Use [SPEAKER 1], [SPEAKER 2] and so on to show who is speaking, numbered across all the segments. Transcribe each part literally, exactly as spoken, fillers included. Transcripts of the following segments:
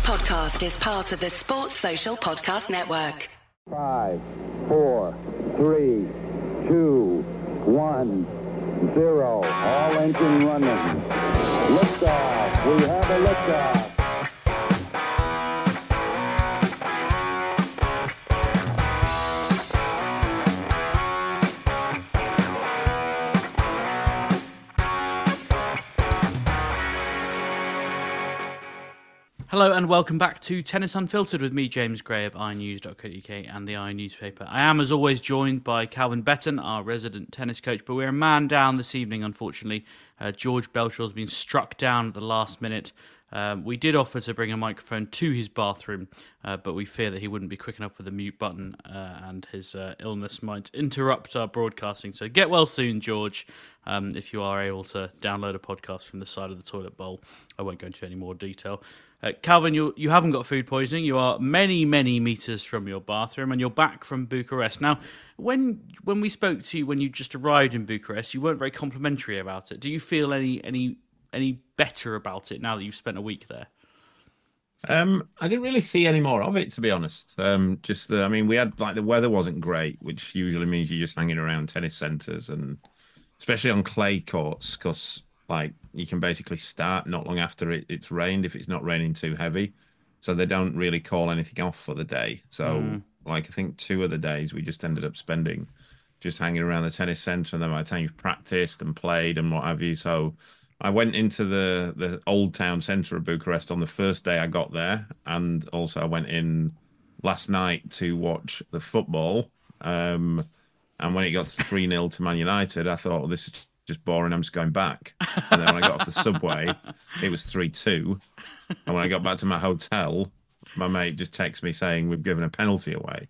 [SPEAKER 1] podcast is part of the Sports Social Podcast Network.
[SPEAKER 2] Five, four, three, two, one, zero. All engine running. Liftoff. We have a liftoff.
[SPEAKER 3] Hello and welcome back to Tennis Unfiltered with me, James Gray of i news dot co dot uk and the i newspaper. I am, as always, joined by Calvin Betton, our resident tennis coach, but we're a man down this evening, unfortunately. Uh, George Belshaw's been struck down at the last minute. Um, we did offer to bring a microphone to his bathroom, uh, but we fear that he wouldn't be quick enough with the mute button uh, and his uh, illness might interrupt our broadcasting. So get well soon, George, um, if you are able to download a podcast from the side of the toilet bowl. I won't go into any more detail. Uh, Calvin, you you haven't got food poisoning. You are many, many metres from your bathroom and you're back from Bucharest. Now, when when we spoke to you when you just arrived in Bucharest, you weren't very complimentary about it. Do you feel any any any better about it now that you've spent a week there?
[SPEAKER 4] Um, I didn't really see any more of it, to be honest. Um, just, the, I mean, we had, like, the weather wasn't great, which usually means you're just hanging around tennis centres and especially on clay courts, because, like, you can basically start not long after it, it's rained if it's not raining too heavy. So they don't really call anything off for the day. So, mm. like, I think two of the days we just ended up spending just hanging around the tennis centre, and then by the time you've practiced and played and what have you. So I went into the, the old town centre of Bucharest on the first day I got there. And also I went in last night to watch the football. Um, and when it got to three nil to Man United, I thought, well, this is just boring, I'm just going back. And then when I got off the subway, it was three two. And when I got back to my hotel, my mate just texted me saying, we've given a penalty away.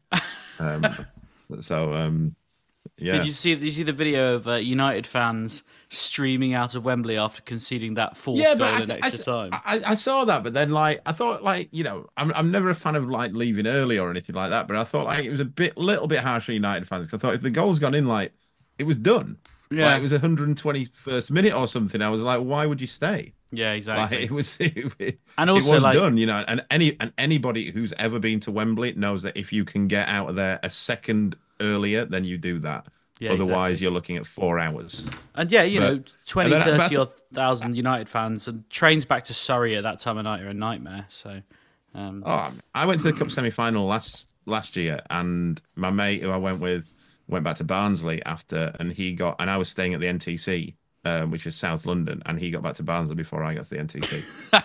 [SPEAKER 4] Um, so, um, yeah.
[SPEAKER 3] Did you see, did you see the video of uh, United fans streaming out of Wembley after conceding that fourth
[SPEAKER 4] yeah,
[SPEAKER 3] goal
[SPEAKER 4] but
[SPEAKER 3] in
[SPEAKER 4] I,
[SPEAKER 3] extra
[SPEAKER 4] I,
[SPEAKER 3] time?
[SPEAKER 4] I, I saw that, but then, like, I thought, like, you know, I'm I'm never a fan of, like, leaving early or anything like that, but I thought, like, it was a bit, little bit harsh for United fans, because I thought if the goal's gone in, like, it was done. Yeah, like, it was one hundred twenty-first minute or something. I was like, why would you stay?
[SPEAKER 3] Yeah, exactly.
[SPEAKER 4] Like, it was, it, it,
[SPEAKER 3] and also,
[SPEAKER 4] it was
[SPEAKER 3] like,
[SPEAKER 4] done, you know. And any and anybody who's ever been to Wembley knows that if you can get out of there a second earlier, then you do that. Yeah, otherwise, exactly. You're looking at four hours.
[SPEAKER 3] And yeah, you
[SPEAKER 4] but,
[SPEAKER 3] know, twenty, thirty odd thousand United fans, and trains back to Surrey at that time of night are a nightmare. So, um...
[SPEAKER 4] oh, I went to the cup semi final last last year, and my mate who I went with went back to Barnsley after, and he got, and I was staying at the N T C, um, which is South London, and he got back to Barnsley before I got to the N T C.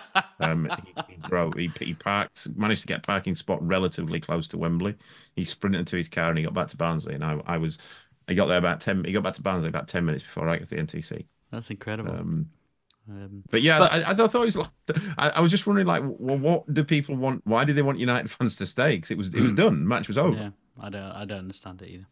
[SPEAKER 4] um, he, he drove, he, he parked, managed to get a parking spot relatively close to Wembley. He sprinted into his car and he got back to Barnsley, and I, I was, I got there about ten. He got back to Barnsley about ten minutes before I got to the N T C.
[SPEAKER 3] That's incredible.
[SPEAKER 4] Um, um, but yeah, but, I, I thought it was. Like, I, I was just wondering, like, well, what do people want? Why do they want United fans to stay? Because it was, it was done. Match was over.
[SPEAKER 3] Yeah, I don't, I don't understand it either.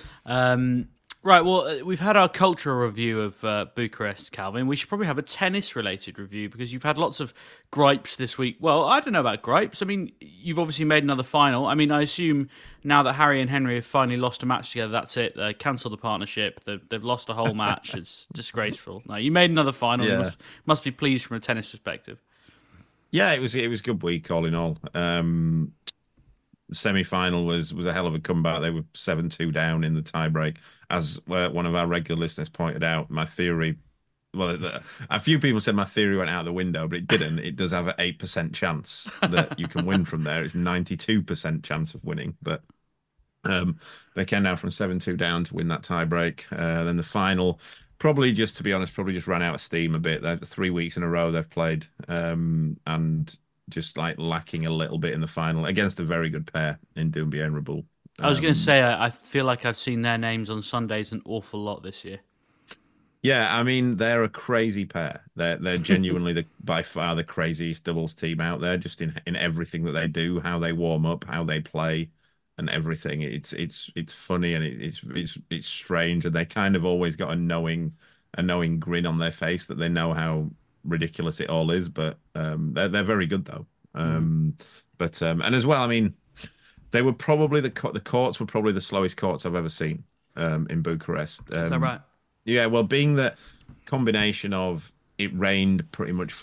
[SPEAKER 3] Um, right, well, we've had our cultural review of uh, Bucharest, Calvin. We should probably have a tennis-related review because you've had lots of gripes this week. Well, I don't know about gripes. I mean, you've obviously made another final. I mean, I assume now that Harry and Henry have finally lost a match together, that's it. They cancelled the partnership. They've, they've lost a whole match. It's disgraceful. No, you made another final. Yeah. You must, must be pleased from a tennis perspective.
[SPEAKER 4] Yeah, it was it was a good week all in all. Um... The semi-final was was a hell of a comeback. They were seven two down in the tiebreak. As uh, one of our regular listeners pointed out, my theory, well, the, a few people said my theory went out the window, but it didn't. It does have an eight percent chance that you can win from there. It's ninety-two percent chance of winning. But um, they came down from seven two down to win that tiebreak. Uh, then the final, probably just, to be honest, probably just ran out of steam a bit. They're three weeks in a row they've played. Um, and... just like lacking a little bit in the final against a very good pair in Doumbia and Reboul.
[SPEAKER 3] Um, I was going to say, I, I feel like I've seen their names on Sundays an awful lot this year.
[SPEAKER 4] Yeah, I mean, they're a crazy pair. They're they're genuinely the by far the craziest doubles team out there, just in in everything that they do, how they warm up, how they play, and everything. It's it's it's funny and it, it's it's it's strange, and they kind of always got a knowing a knowing grin on their face that they know how ridiculous it all is, but um they're they're very good though. Um mm. But um and as well, I mean, they were probably the the courts were probably the slowest courts I've ever seen um in Bucharest. Um,
[SPEAKER 3] Is that right?
[SPEAKER 4] Yeah, well, being the combination of it rained pretty much for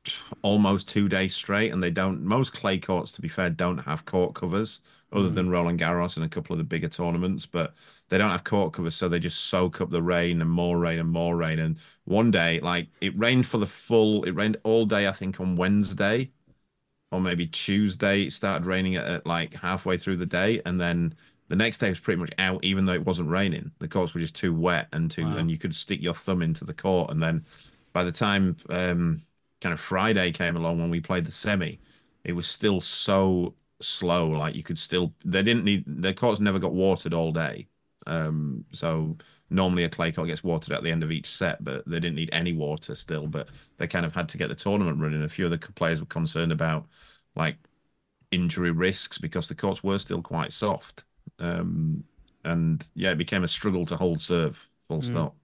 [SPEAKER 4] almost two days straight, and they don't. Most clay courts, to be fair, don't have court covers other
[SPEAKER 3] Mm.
[SPEAKER 4] than Roland Garros and a couple of the bigger tournaments, but they don't have court covers, so they just soak up the rain and more rain and more rain. And one day, like it rained for the full, it rained all day, I think, on Wednesday or maybe Tuesday. It started raining at, at like halfway through the day, and then the next day was pretty much out, even though it wasn't raining. The courts were just too wet and too,
[SPEAKER 3] Wow.
[SPEAKER 4] and you could stick your thumb into the court. And then by the time um, kind of Friday came along when we played the semi, it was still so slow. Like you could still, they didn't need, the courts never got watered all day. Um, so normally a clay court gets watered at the end of each set, but they didn't need any water still. But they kind of had to get the tournament running. A few of the players were concerned about like injury risks because the courts were still quite soft. Um, and yeah, it became a struggle to hold serve. Full stop.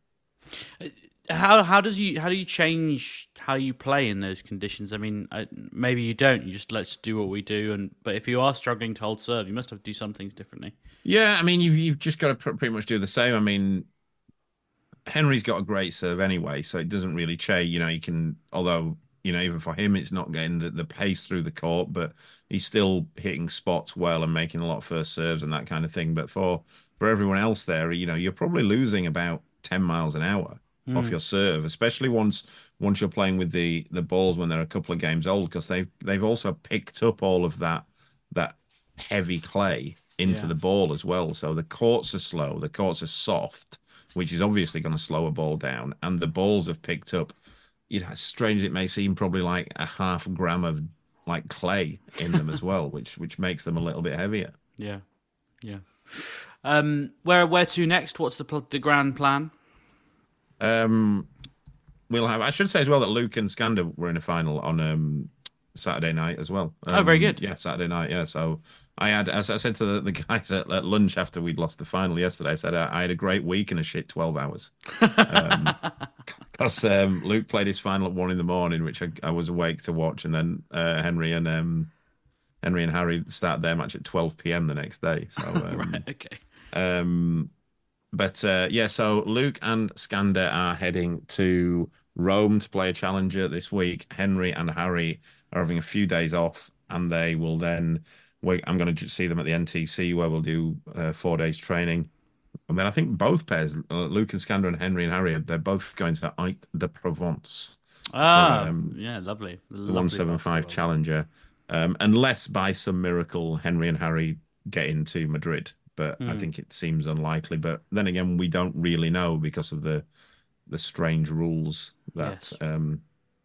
[SPEAKER 3] How how does you how do you change how you play in those conditions? I mean, I, maybe you don't. You just let's do what we do. And but if you are struggling to hold serve, you must have to do some things differently.
[SPEAKER 4] Yeah, I mean, you've you've just got to pr- pretty much do the same. I mean, Henry's got a great serve anyway, so it doesn't really change. You know, you can, although, you know, even for him, it's not getting the, the pace through the court, but he's still hitting spots well and making a lot of first serves and that kind of thing. But for for everyone else there, you know, you're probably losing about ten miles an hour off your serve, especially once once you're playing with the the balls when they're a couple of games old, because they've they've also picked up all of that that heavy clay into
[SPEAKER 3] Yeah.
[SPEAKER 4] the ball as well. So the courts are slow, the courts are soft, which is obviously going to slow a ball down, and the balls have picked up, you know, as strange as it may seem, probably like a half gram of like clay in them as well, which which makes them a little bit heavier.
[SPEAKER 3] Yeah, yeah. Um, where where to next? What's the pl- the grand plan?
[SPEAKER 4] Um, we'll have. I should say as well that Luke and Skander were in a final on um Saturday night as well. Um,
[SPEAKER 3] Oh, very good.
[SPEAKER 4] Yeah, Saturday night. Yeah, so I had, as I said to the, the guys at, at lunch after we'd lost the final yesterday, I said I, I had a great week and a shit twelve hours. Um, because um, Luke played his final at one in the morning, which I, I was awake to watch, and then uh, Henry and um, Henry and Harry started their match at twelve p m the next day. So um,
[SPEAKER 3] Right, okay.
[SPEAKER 4] um, but uh, yeah, so Luke and Skander are heading to Rome to play a challenger this week. Henry and Harry are having a few days off, and they will then wait. I'm going to see them at the N T C where we'll do uh, four days training. And then I think both pairs, uh, Luke and Skander and Henry and Harry, they're both going to Ike de Provence,
[SPEAKER 3] Ah,
[SPEAKER 4] um,
[SPEAKER 3] yeah, lovely.
[SPEAKER 4] the one seventy-five challenger. Um, unless by some miracle Henry and Harry get into Madrid. But I think it seems unlikely. But then again, we don't really know because of the the strange rules that
[SPEAKER 3] Yes.
[SPEAKER 4] um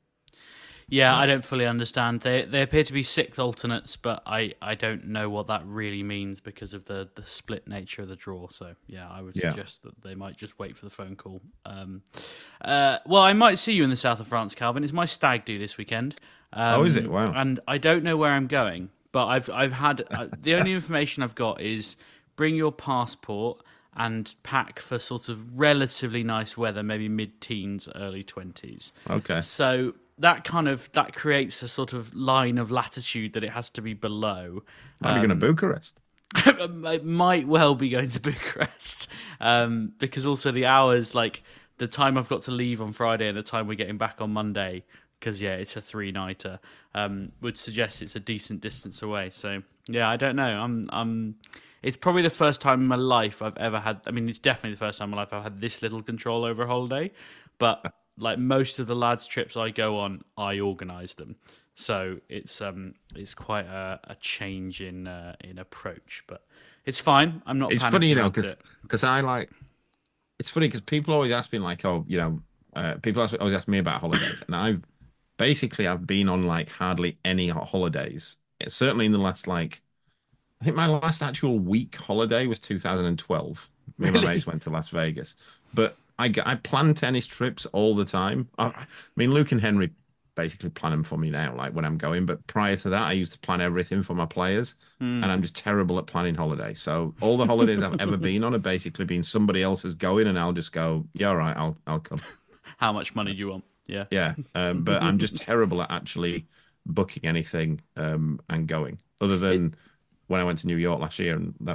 [SPEAKER 3] Yeah, I don't fully understand. They they appear to be sixth alternates, but I, I don't know what that really means because of the, the split nature of the draw. So yeah, I would
[SPEAKER 4] Yeah.
[SPEAKER 3] suggest that they might just wait for the phone call. Um, uh, well, I might see you in the south of France, Calvin. It's my stag do this weekend. Um,
[SPEAKER 4] Oh, is it? Wow.
[SPEAKER 3] And I don't know where I'm going, but I've I've had uh, the only information I've got is bring your passport and pack for sort of relatively nice weather, maybe mid-teens, early twenties.
[SPEAKER 4] okay.
[SPEAKER 3] So that kind of that creates a sort of line of latitude that it has to be below.
[SPEAKER 4] Might be going to Bucharest.
[SPEAKER 3] It might well be going to Bucharest um, because also the hours, like the time I've got to leave on Friday and the time we're getting back on Monday, because yeah, it's a three-nighter, um, would suggest it's a decent distance away. So yeah, I don't know. I'm I'm. It's probably the first time in my life I've ever had. I mean, it's definitely the first time in my life I've had this little control over a holiday. But like most of the lads' trips I go on, I organise them. So it's um it's quite a, a change in uh, in approach, but it's fine. I'm not.
[SPEAKER 4] It's
[SPEAKER 3] panicking
[SPEAKER 4] funny, you know,
[SPEAKER 3] about
[SPEAKER 4] because
[SPEAKER 3] it.
[SPEAKER 4] because I like. It's funny because people always ask me like, oh, you know, uh, people always always ask me about holidays, and I've basically I've been on like hardly any holidays. It's certainly in the last like. I think my last actual week holiday was two thousand twelve. Me and my
[SPEAKER 3] Really?
[SPEAKER 4] mates went to Las Vegas. But I, g- I plan tennis trips all the time. I, I mean, Luke and Henry basically plan them for me now, like when I'm going. But prior to that, I used to plan everything for my players. And I'm just terrible at planning holidays. So all the holidays I've ever been on have basically been somebody else's going, and I'll just go, yeah, all right, I'll, I'll come.
[SPEAKER 3] How much money do you want? Yeah.
[SPEAKER 4] Yeah. Um, but I'm just terrible at actually booking anything um, and going, other than when I went to New York last year, and that was a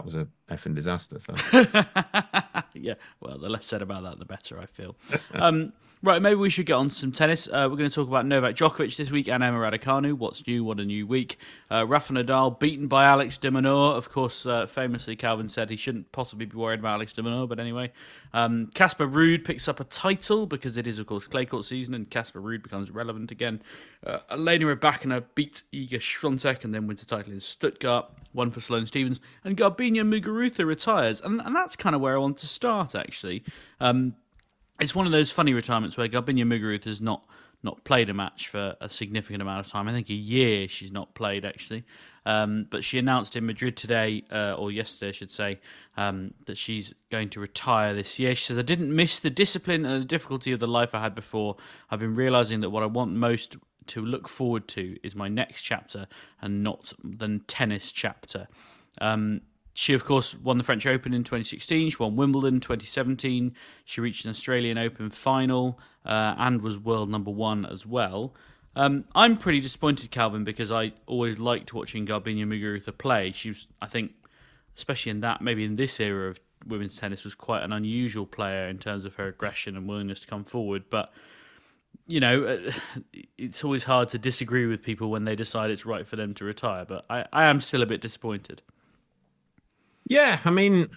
[SPEAKER 4] effing disaster. So.
[SPEAKER 3] Yeah, well, the less said about that, the better, I feel. Um, right, maybe we should get on to some tennis. Uh, we're going to talk about Novak Djokovic this week and Emma Raducanu. What's new? What a new week. Uh, Rafa Nadal beaten by Alex de Minaur. Of course, uh, famously, Calvin said he shouldn't possibly be worried about Alex de Minaur, but anyway. Um, Casper Ruud picks up a title because it is, of course, clay court season, and Casper Ruud becomes relevant again. Uh, Elena Rybakina beat Iga Swiatek and then wins the title in Stuttgart. One for Sloane Stephens. And Garbina Muguruza retires. And, and that's kind of where I want to start, actually. Um, it's one of those funny retirements where Garbina Muguruza has not, not played a match for a significant amount of time. I think a year she's not played, actually. Um, but she announced in Madrid today, uh, or yesterday, I should say, um, that she's going to retire this year. She says, I didn't miss the discipline and the difficulty of the life I had before. I've been realising that what I want most to look forward to is my next chapter and not the tennis chapter. Um, she, of course, won the French Open in twenty sixteen. She won Wimbledon in twenty seventeen. She reached an Australian Open final uh, and was world number one as well. Um, I'm pretty disappointed, Calvin, because I always liked watching Garbina Muguruza play. She was, I think, especially in that, maybe in this era of women's tennis, was quite an unusual player in terms of her aggression and willingness to come forward. But you know, it's always hard to disagree with people when they decide it's right for them to retire, but I, I am still a bit disappointed.
[SPEAKER 4] Yeah, I mean,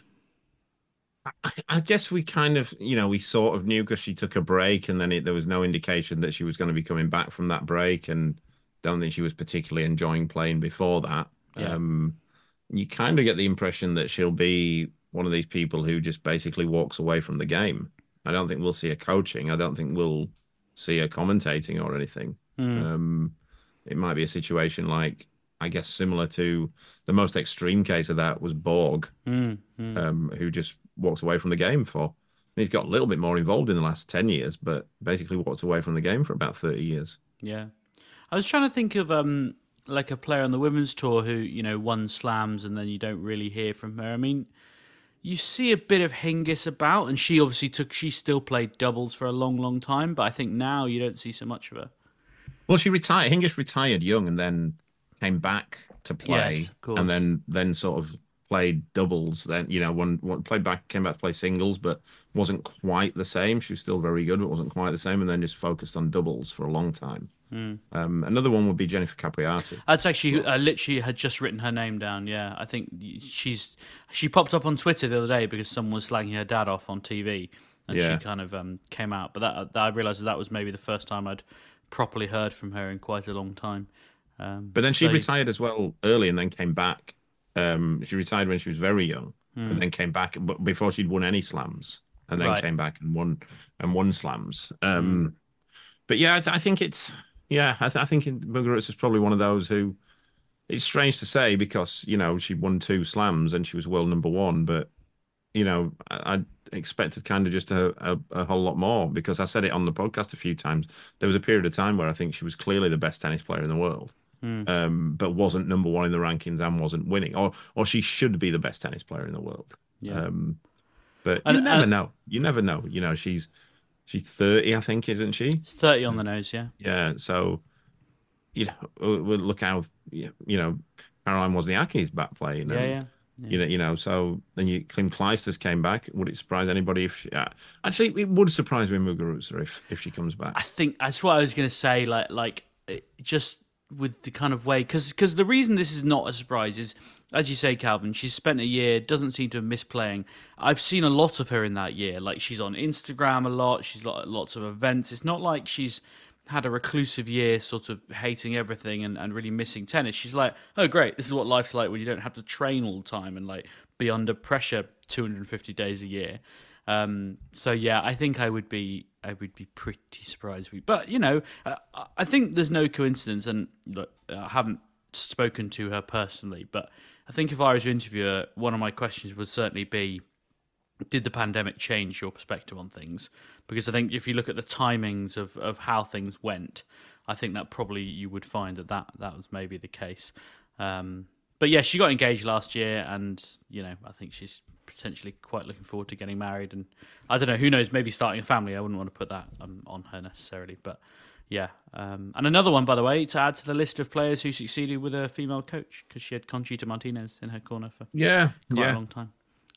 [SPEAKER 4] I, I guess we kind of, you know, we sort of knew because she took a break and then it, there was no indication that she was going to be coming back from that break, and don't think she was particularly enjoying playing before that. Yeah. Um, you kind of get the impression that she'll be one of these people who just basically walks away from the game. I don't think we'll see her coaching. I don't think we'll see her commentating or anything. Mm. Um, it might be a situation like, I guess, similar to the most extreme case of that was Borg, mm. Mm. Um, who just walked away from the game for. He's got a little bit more involved in the last ten years, but basically walked away from the game for about thirty years.
[SPEAKER 3] Yeah. I was trying to think of um, like a player on the women's tour who, you know, won slams and then you don't really hear from her. I mean, you see a bit of Hingis about, and she obviously took, she still played doubles for a long, long time, but I think now you don't see so much of her.
[SPEAKER 4] Well, she retired, Hingis retired young and then came back to play,
[SPEAKER 3] yes, of course.
[SPEAKER 4] and then then sort of played doubles. Then, you know, one, one played back, came back to play singles, but wasn't quite the same. She was still very good, but wasn't quite the same, and then just focused on doubles for a long time. Mm. Um, another one would be Jennifer Capriati.
[SPEAKER 3] That's actually, I literally had just written her name down. Yeah, I think she's she popped up on Twitter the other day because someone was slagging her dad off on T V, and yeah. she kind of um, came out. But that, that I realised that, that was maybe the first time I'd properly heard from her in quite a long time. Um,
[SPEAKER 4] but then she
[SPEAKER 3] so,
[SPEAKER 4] retired as well early, and then came back. Um, she retired when she was very young, mm. and then came back, but before she'd won any slams, and then right. came back and won and won slams. Um, mm. But yeah, I, I think it's. Yeah, I, th- I think Muguruza is probably one of those who, it's strange to say because, you know, she won two slams and she was world number one, but, you know, I, I expected kind of just a, a, a whole lot more, because I said it on the podcast a few times. There was a period of time where I think she was clearly the best tennis player in the world, mm. um, but wasn't number one in the rankings and wasn't winning, or or she should be the best tennis player in the world. Yeah. Um, but you and, never and... know. You never know. You know, she's... She's thirty, I think, isn't she?
[SPEAKER 3] thirty on the nose, yeah.
[SPEAKER 4] Yeah, so, you know, we'll look how, you know, Caroline Wozniacki's back playing.
[SPEAKER 3] Yeah, yeah, yeah.
[SPEAKER 4] You know, you know, so then you, Kim Clijsters came back. Would it surprise anybody if she, uh, actually, it would surprise me, Muguruza, if, if she comes back.
[SPEAKER 3] I think that's what I was going to say, like, like just with the kind of way, because because the reason this is not a surprise is, as you say, Calvin, she's spent a year, doesn't seem to have missed playing. I've seen a lot of her in that year. Like, she's on Instagram a lot. She's got lots of events. It's not like she's had a reclusive year sort of hating everything and, and really missing tennis. She's like, oh, great, this is what life's like when you don't have to train all the time and, like, be under pressure two hundred fifty days a year. Um, so, yeah, I think I would be I would be pretty surprised. But, you know, uh, I think there's no coincidence, and look, I haven't spoken to her personally, but I think if I was to interview her, one of my questions would certainly be, did the pandemic change your perspective on things? Because I think if you look at the timings of, of how things went, I think that probably you would find that that, that was maybe the case. Um, but yeah, she got engaged last year, and, you know, I think she's potentially quite looking forward to getting married, and I don't know, who knows, maybe starting a family. I wouldn't want to put that um, on her necessarily, but yeah. Um, and another one, by the way, to add to the list of players who succeeded with a female coach, because she had Conchita Martinez in her corner for
[SPEAKER 4] yeah,
[SPEAKER 3] quite
[SPEAKER 4] yeah.
[SPEAKER 3] a long time.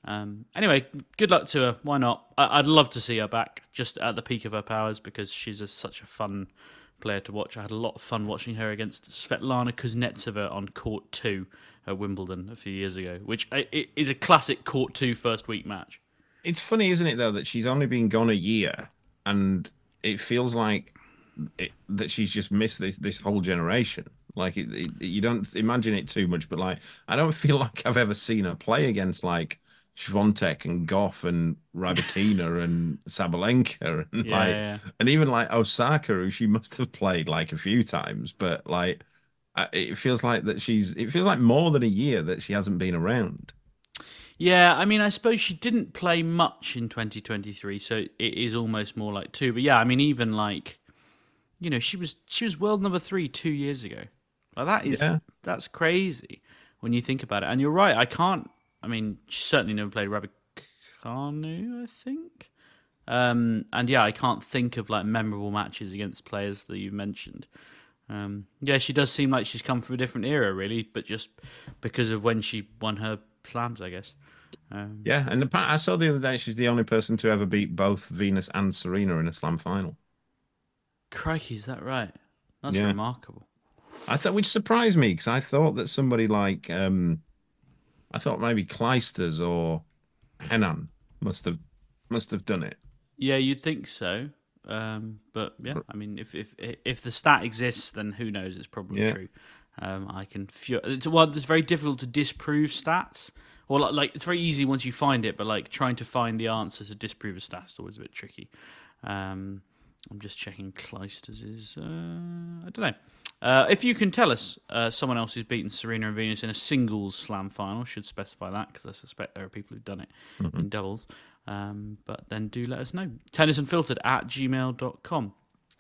[SPEAKER 3] Um, anyway, good luck to her. Why not? I- I'd love to see her back, just at the peak of her powers, because she's a, such a fun player to watch. I had a lot of fun watching her against Svetlana Kuznetsova on Court two at Wimbledon a few years ago, which is a classic Court two first week match.
[SPEAKER 4] It's funny, isn't it, though, that she's only been gone a year, and it feels like it, that she's just missed this this whole generation. Like, it, it, you don't imagine it too much, but like, I don't feel like I've ever seen her play against like Swiatek and Goff and Rybakina and Sabalenka and
[SPEAKER 3] yeah,
[SPEAKER 4] like,
[SPEAKER 3] yeah.
[SPEAKER 4] and even like Osaka, who she must have played like a few times, but like, it feels like that she's. It feels like more than a year that she hasn't been around.
[SPEAKER 3] Yeah, I mean, I suppose she didn't play much in twenty twenty-three, so it is almost more like two. But yeah, I mean, even like, you know, she was she was world number three two years ago. Like that is
[SPEAKER 4] Yeah.
[SPEAKER 3] that's crazy when you think about it. And you're right, I can't. I mean, she certainly never played Raducanu, I think. Um, and yeah, I can't think of like memorable matches against players that you've mentioned. Um, yeah, she does seem like she's come from a different era, really, but just because of when she won her slams, I guess. Um,
[SPEAKER 4] Yeah, and the, I saw the other day she's the only person to ever beat both Venus and Serena in a slam final.
[SPEAKER 3] Crikey, is that right? That's
[SPEAKER 4] Yeah.
[SPEAKER 3] remarkable.
[SPEAKER 4] I thought, which surprised me, because I thought that somebody like, um, I thought maybe Kleisters or Henan must have must have done it.
[SPEAKER 3] Yeah, you'd think so. Um, but yeah, I mean, if if if the stat exists, then who knows? It's probably
[SPEAKER 4] Yeah.
[SPEAKER 3] true. Um, I can feel it's well. It's very difficult to disprove stats, or like, like it's very easy once you find it, but like trying to find the answer to disprove a stat is always a bit tricky. Um, I'm just checking Kleisters is. Uh, I don't know. Uh, if you can tell us uh, someone else who's beaten Serena and Venus in a singles slam final, should specify that, because I suspect there are people who've done it
[SPEAKER 4] Mm-hmm.
[SPEAKER 3] in doubles. Um, but then do let us know. Tennis Unfiltered at gmail dot com.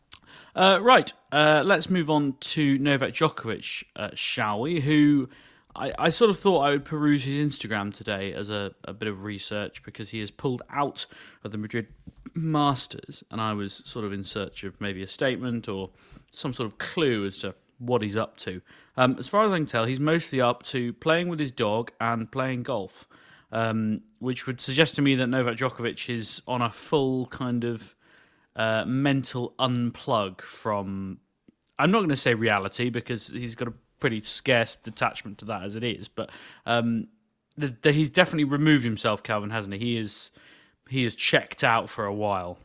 [SPEAKER 3] Uh, right, uh, let's move on to Novak Djokovic, uh, shall we? Who I, I sort of thought I would peruse his Instagram today as a, a bit of research, because he has pulled out of the Madrid Masters, and I was sort of in search of maybe a statement or some sort of clue as to what he's up to. Um, as far as I can tell, he's mostly up to playing with his dog and playing golf, um, which would suggest to me that Novak Djokovic is on a full kind of uh, mental unplug from, I'm not going to say reality, because he's got a pretty scarce detachment to that as it is, but um, the, the, he's definitely removed himself, Calvin, hasn't he? He is he is checked out for a while.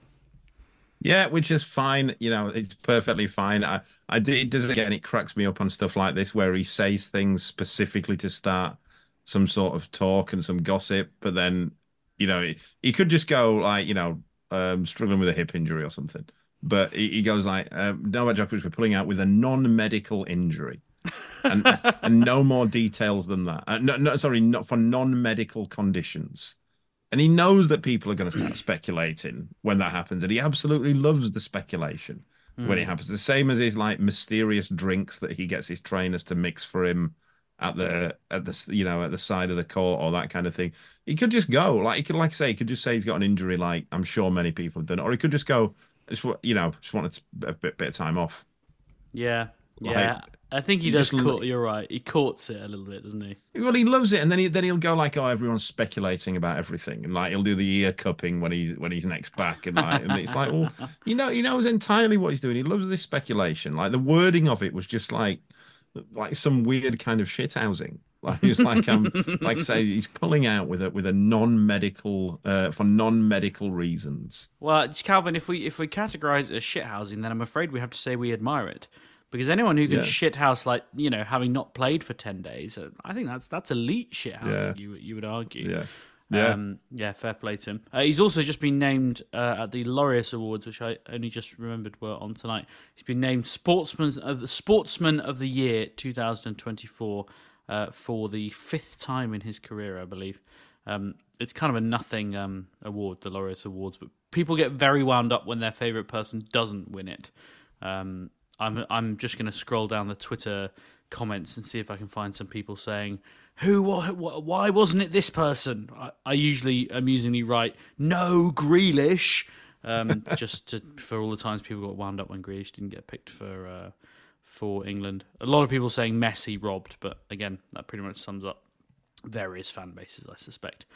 [SPEAKER 4] Yeah, which is fine. You know, it's perfectly fine. I, I did, it does again. It cracks me up on stuff like this where he says things specifically to start some sort of talk and some gossip, but then, you know, he, he could just go like, you know, um, struggling with a hip injury or something. But he, he goes like, um, Novak Djokovic we're pulling out with a non-medical injury, and and no more details than that. Uh, no, no, sorry, not for non-medical conditions. And he knows that people are going to start speculating when that happens, and he absolutely loves the speculation mm. when it happens. The same as his like mysterious drinks that he gets his trainers to mix for him at the at the you know at the side of the court or that kind of thing. He could just go like he could like say he could just say he's got an injury, like I'm sure many people have done, or he could just go, just you know, just wanted a bit, bit of time off.
[SPEAKER 3] Yeah,
[SPEAKER 4] like,
[SPEAKER 3] yeah. I think he, he does.
[SPEAKER 4] Just,
[SPEAKER 3] court, you're right. He courts it a little bit, doesn't he?
[SPEAKER 4] Well, he loves it, and then he then he'll go like, "Oh, everyone's speculating about everything," and like he'll do the ear cupping when he when he's next back, and like, and it's like, well, you know, he knows entirely what he's doing. He loves this speculation. Like the wording of it was just like like some weird kind of shithousing. Like he's like um like say he's pulling out with a with a non-medical uh for non-medical reasons.
[SPEAKER 3] Well, Calvin, if we if we categorize it as shithousing, then I'm afraid we have to say we admire it. Because anyone who can
[SPEAKER 4] yeah.
[SPEAKER 3] shithouse, like, you know, having not played for ten days, I think that's that's elite shithousing,
[SPEAKER 4] yeah.
[SPEAKER 3] you you would argue.
[SPEAKER 4] Yeah, yeah,
[SPEAKER 3] um, yeah. Fair play to him. Uh, he's also just been named uh, at the Laureus Awards, which I only just remembered were on tonight. He's been named Sportsman of the Sportsman of the Year twenty twenty-four uh, for the fifth time in his career, I believe. Um, it's kind of a nothing um, award, the Laureus Awards, but people get very wound up when their favourite person doesn't win it. Um, I'm I'm just going to scroll down the Twitter comments and see if I can find some people saying, "Who? What, what, why wasn't it this person?" I, I usually amusingly write, "No, Grealish," um, just to, for all the times people got wound up when Grealish didn't get picked for uh, for England. A lot of people saying Messi robbed, but again, that pretty much sums up various fan bases, I suspect.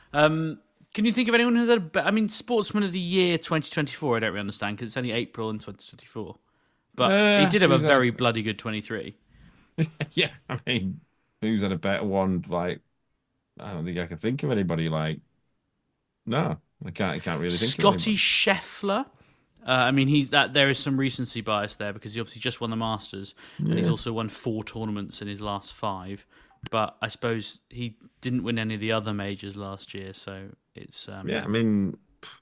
[SPEAKER 3] Um, can you think of anyone who's had a be- I mean, Sportsman of the Year twenty twenty-four, I don't really understand because it's only April in twenty twenty-four. But
[SPEAKER 4] Uh,
[SPEAKER 3] he did have a
[SPEAKER 4] who's
[SPEAKER 3] very
[SPEAKER 4] had-
[SPEAKER 3] bloody good twenty-three.
[SPEAKER 4] Yeah, I mean, who's had a better one? Like, I don't think I can think of anybody. Like, no, I can't. I can't really think
[SPEAKER 3] Scotty
[SPEAKER 4] of anybody.
[SPEAKER 3] Scheffler. Uh, I mean, he that there is some recency bias there because he obviously just won the Masters and he's
[SPEAKER 4] Yeah.
[SPEAKER 3] also won four tournaments in his last five. But I suppose he didn't win any of the other majors last year, so it's um,
[SPEAKER 4] Yeah, I mean,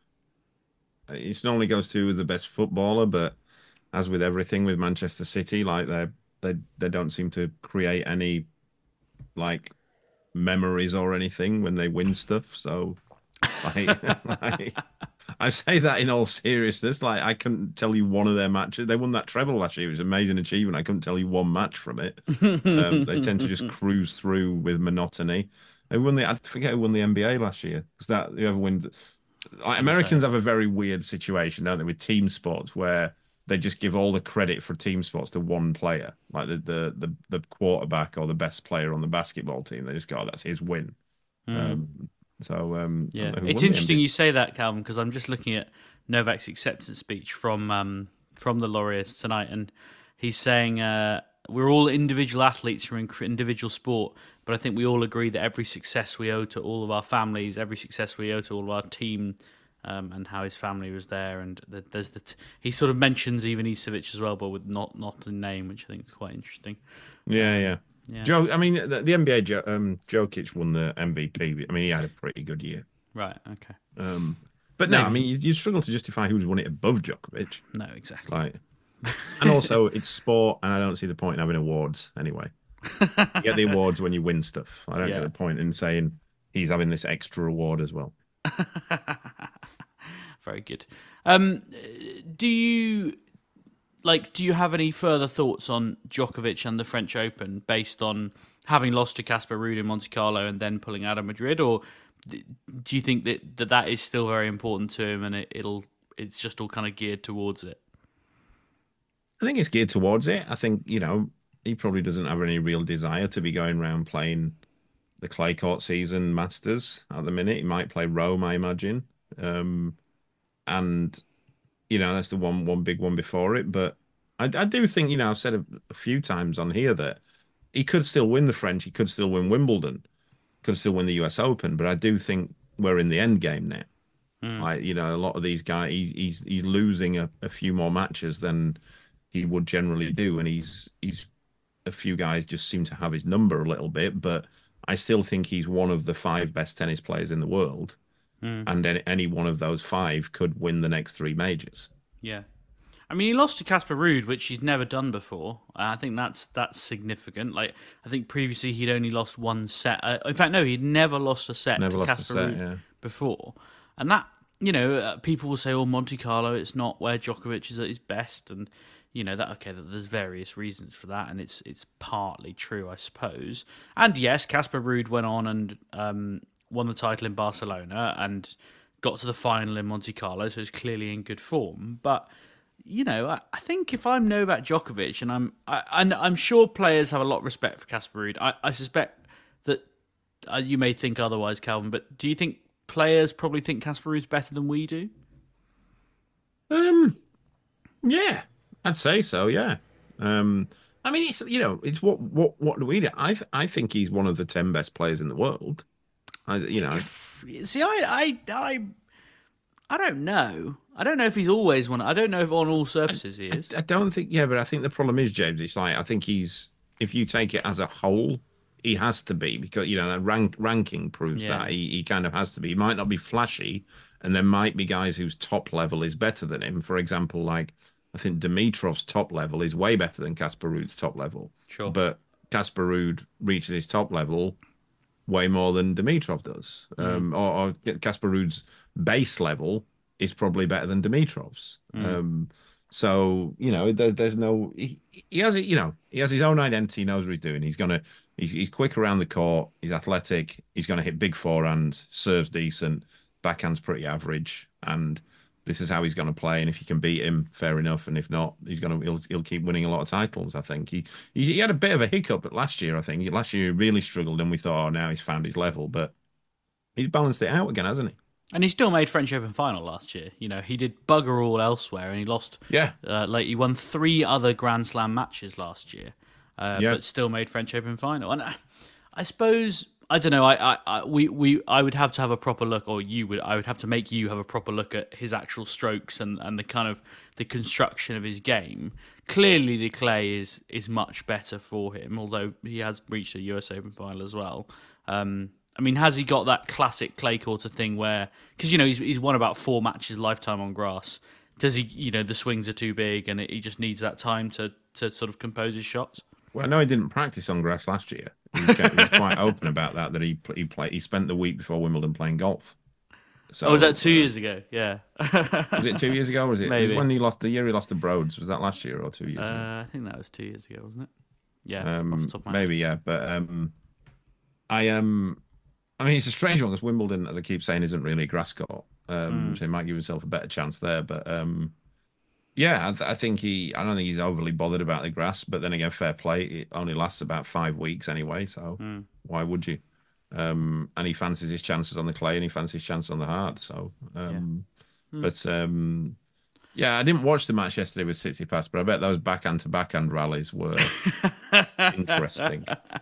[SPEAKER 4] it normally goes to the best footballer, but as with everything with Manchester City, like they they they don't seem to create any like memories or anything when they win stuff. So, like, like I say that in all seriousness. Like, I couldn't tell you one of their matches. They won that treble last year. It was an amazing achievement. I couldn't tell you one match from it. Um, they tend to just cruise through with monotony. They won the. I forget who won the N B A last year because that whoever wins. Like, Americans have a very weird situation, don't they, with team sports where they just give all the credit for team sports to one player, like the the the, the quarterback or the best player on the basketball team. They just go, oh, "That's his win."
[SPEAKER 3] Mm.
[SPEAKER 4] Um, so um,
[SPEAKER 3] yeah,
[SPEAKER 4] who
[SPEAKER 3] it's
[SPEAKER 4] won the
[SPEAKER 3] interesting
[SPEAKER 4] N B A.
[SPEAKER 3] you say that, Calvin, because I'm just looking at Novak's acceptance speech from um, from the laureates tonight, and he's saying uh, we're all individual athletes from in- individual sport, but I think we all agree that every success we owe to all of our families, every success we owe to all of our team. Um, and how his family was there, and the, there's the t- he sort of mentions Ivan Isavic as well, but with not not the name, which I think is quite interesting.
[SPEAKER 4] Yeah, yeah.
[SPEAKER 3] Yeah.
[SPEAKER 4] Joe, I mean, the, the N B A, Jo- um, Jokic won the M V P. I mean, he had a pretty good year.
[SPEAKER 3] Right. Okay.
[SPEAKER 4] Um, but no,
[SPEAKER 3] Maybe.
[SPEAKER 4] I mean, you, you struggle to justify who's won it above Djokovic.
[SPEAKER 3] No, exactly.
[SPEAKER 4] Like, and also it's sport, and I don't see the point in having awards anyway. You get the awards when you win stuff. I don't
[SPEAKER 3] Yeah.
[SPEAKER 4] get the point in saying he's having this extra award as well.
[SPEAKER 3] Very good. Um, do you like? Do you have any further thoughts on Djokovic and the French Open based on having lost to Casper Ruud in Monte Carlo and then pulling out of Madrid, or do you think that that, that is still very important to him and it, it'll it's just all kind of geared towards it?
[SPEAKER 4] I think it's geared towards it. I think, you know, he probably doesn't have any real desire to be going around playing the clay court season Masters at the minute. He might play Rome, I imagine. Um, and, you know, that's the one one big one before it. But I, I do think, you know, I've said a, a few times on here that he could still win the French. He could still win Wimbledon. Could still win the U S Open. But I do think we're in the end game now.
[SPEAKER 3] Mm.
[SPEAKER 4] Like, you know, a lot of these guys, he's he's, he's losing a, a few more matches than he would generally do. And he's he's a few guys just seem to have his number a little bit. But I still think he's one of the five best tennis players in the world.
[SPEAKER 3] Mm.
[SPEAKER 4] And any, any one of those five could win the next three majors.
[SPEAKER 3] Yeah. I mean, he lost to Casper Ruud, which he's never done before. I think that's that's significant. Like, I think previously he'd only lost one set. Uh, in fact, no, he'd never lost a set
[SPEAKER 4] Never
[SPEAKER 3] to
[SPEAKER 4] lost a
[SPEAKER 3] Casper
[SPEAKER 4] set,
[SPEAKER 3] Ruud
[SPEAKER 4] yeah.
[SPEAKER 3] before. And that, you know, uh, people will say, "Oh, Monte Carlo, it's not where Djokovic is at his best," and you know that. Okay, that there's various reasons for that, and it's it's partly true, I suppose. And yes, Casper Ruud went on and um, won the title in Barcelona and got to the final in Monte Carlo, so he's clearly in good form. But you know, I, I think if I'm Novak Djokovic, and I'm I, and I'm sure players have a lot of respect for Casper Ruud. I, I suspect that uh, you may think otherwise, Calvin. But do you think players probably think Casper Ruud's better than we do?
[SPEAKER 4] Um, yeah, I'd say so. Yeah. Um, I mean, it's you know, it's what what what do we do? I th- I think he's one of the ten best players in the world. I you know,
[SPEAKER 3] See, I I I I don't know. I don't know if he's always one. I don't know if on all surfaces he is.
[SPEAKER 4] I don't think. Yeah, but I think the problem is, James. It's like I think he's if you take it as a whole, he has to be because you know that rank ranking proves
[SPEAKER 3] Yeah.
[SPEAKER 4] that he he kind of has to be. He might not be flashy, and there might be guys whose top level is better than him. For example, like I think Dimitrov's top level is way better than Casper Ruud's top level.
[SPEAKER 3] Sure.
[SPEAKER 4] But Casper Ruud reaches his top level way more than Dimitrov does. Um, or, or Casper Ruud's base level is probably better than Dimitrov's. Um, so you know, there, there's no he, he has it. You know, he has his own identity. He knows what he's doing. He's gonna he's he's quick around the court. He's athletic. He's gonna hit big forehands. Serves decent. Backhand's pretty average. And this is how he's going to play. And if you can beat him, fair enough. And if not, he's going to he'll, he'll keep winning a lot of titles. I think he, he he had a bit of a hiccup at last year. I think last year he really struggled, and we thought, oh, now he's found his level. But he's balanced it out again, hasn't he?
[SPEAKER 3] And he still made French Open final last year. You know, he did bugger all elsewhere, and he lost.
[SPEAKER 4] Yeah.
[SPEAKER 3] Uh, like he won three other Grand Slam matches last year, uh,
[SPEAKER 4] Yeah.
[SPEAKER 3] but still made French Open final. And I, I suppose I don't know. I, I, I, we, we, I would have to have a proper look, or you would. I would have to make you have a proper look at his actual strokes and, and the kind of the construction of his game. Clearly, the clay is is much better for him, although he has reached a U S Open final as well. Um, I mean, has he got that classic clay courter thing where, because, you know, he's he's won about four matches lifetime on grass. Does he, you know, the swings are too big and he just needs that time to, to sort of compose his shots?
[SPEAKER 4] Well, I know he didn't practice on grass last year. He was, he was quite open about that, that he he played, he spent the week before Wimbledon playing golf. So,
[SPEAKER 3] oh, was that two
[SPEAKER 4] uh,
[SPEAKER 3] years ago? Yeah.
[SPEAKER 4] Was it two years ago or was it?
[SPEAKER 3] Maybe.
[SPEAKER 4] It was when he lost, the year he lost to Broads. Was that last year or two years
[SPEAKER 3] Uh,
[SPEAKER 4] ago?
[SPEAKER 3] I think that was two years ago, wasn't it? Yeah.
[SPEAKER 4] Um,
[SPEAKER 3] off the top of my
[SPEAKER 4] maybe, yeah. But um, I am. Um, I mean, it's a strange one because Wimbledon, as I keep saying, isn't really a grass court. Um,
[SPEAKER 3] Mm.
[SPEAKER 4] So he might give himself a better chance there. But um, yeah, I, th- I think he. I don't think he's overly bothered about the grass. But then again, fair play. It only lasts about five weeks anyway. So
[SPEAKER 3] Mm.
[SPEAKER 4] why would you? Um, and he fancies his chances on the clay and he fancies his chance on the hard. So, um,
[SPEAKER 3] Hmm.
[SPEAKER 4] but um, yeah, I didn't watch the match yesterday with Tsitsipas, but I bet those backhand to backhand rallies were interesting.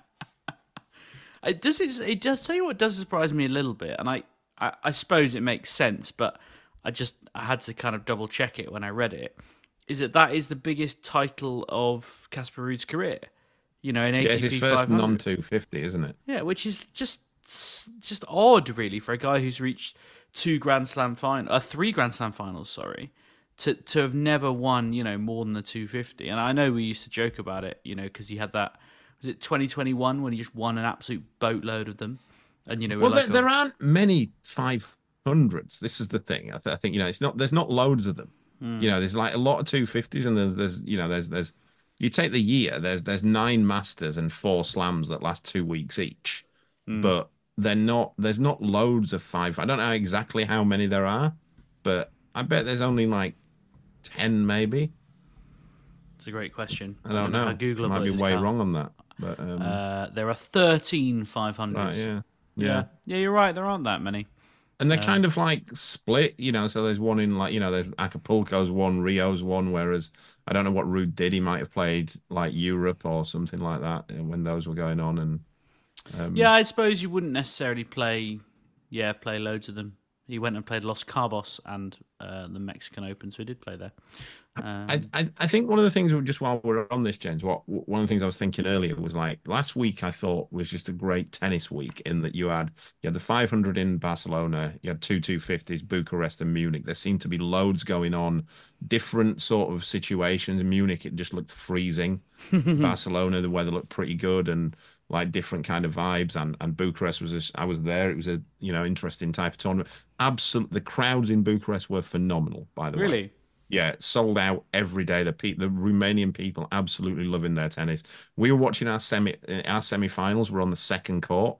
[SPEAKER 3] It does. It, it does. Tell you what does surprise me a little bit, and I, I, I suppose it makes sense, but I just I had to kind of double check it when I read it. Is that that is the biggest title of Casper Ruud's career? You know, in A T P
[SPEAKER 4] Yeah, it's his first
[SPEAKER 3] five hundred.
[SPEAKER 4] non two fifty, isn't it?
[SPEAKER 3] Yeah, which is just just odd, really, for a guy who's reached two Grand Slam final, uh, three Grand Slam finals. Sorry, to to have never won, you know, more than the two fifty. And I know we used to joke about it, you know, because he had that. Was it twenty twenty-one when he just won an absolute boatload of them? And you know, we
[SPEAKER 4] Well,
[SPEAKER 3] were like,
[SPEAKER 4] there, there
[SPEAKER 3] oh,
[SPEAKER 4] aren't many five hundreds. This is the thing. I, th- I think you know, it's not. There's not loads of them.
[SPEAKER 3] Hmm.
[SPEAKER 4] You know, there's like a lot of two fifties, and there's, there's you know, there's there's. You take the year. There's there's nine Masters and four Slams that last two weeks each,
[SPEAKER 3] Hmm.
[SPEAKER 4] but they're not. There's not loads of five. I don't know exactly how many there are, but I bet there's only like ten, maybe.
[SPEAKER 3] it's a great question.
[SPEAKER 4] I don't know.
[SPEAKER 3] How Googleable
[SPEAKER 4] Might be
[SPEAKER 3] it is,
[SPEAKER 4] way
[SPEAKER 3] Carl.
[SPEAKER 4] wrong on that, but um,
[SPEAKER 3] Uh, there are thirteen five hundreds.
[SPEAKER 4] right, yeah,
[SPEAKER 3] yeah,
[SPEAKER 4] yeah.
[SPEAKER 3] yeah. You're right. There aren't that many.
[SPEAKER 4] And they're kind of like split, you know. So there's one in like, you know, there's Acapulco's one, Rio's one. Whereas I don't know what Ruud did. He might have played like Europe or something like that when those were going on. And um,
[SPEAKER 3] Yeah, I suppose you wouldn't necessarily play, yeah, play loads of them. He went and played Los Cabos and uh, the Mexican Open, so he did play there. Um,
[SPEAKER 4] I, I I think one of the things just while we're on this, James, what one of the things I was thinking earlier was like last week I thought was just a great tennis week in that you had you had the five hundred in Barcelona, you had two two fifties, Bucharest and Munich. There seemed to be loads going on, different sort of situations. In Munich, it just looked freezing. Barcelona, the weather looked pretty good and like different kind of vibes. And and Bucharest was a, I was there. It was a you know interesting type of tournament. Absolutely, the crowds in Bucharest were phenomenal. By the way,
[SPEAKER 3] really?
[SPEAKER 4] yeah, sold out every day. The pe- the Romanian people absolutely loving their tennis. We were watching our semi our semi-finals. We're on the second court.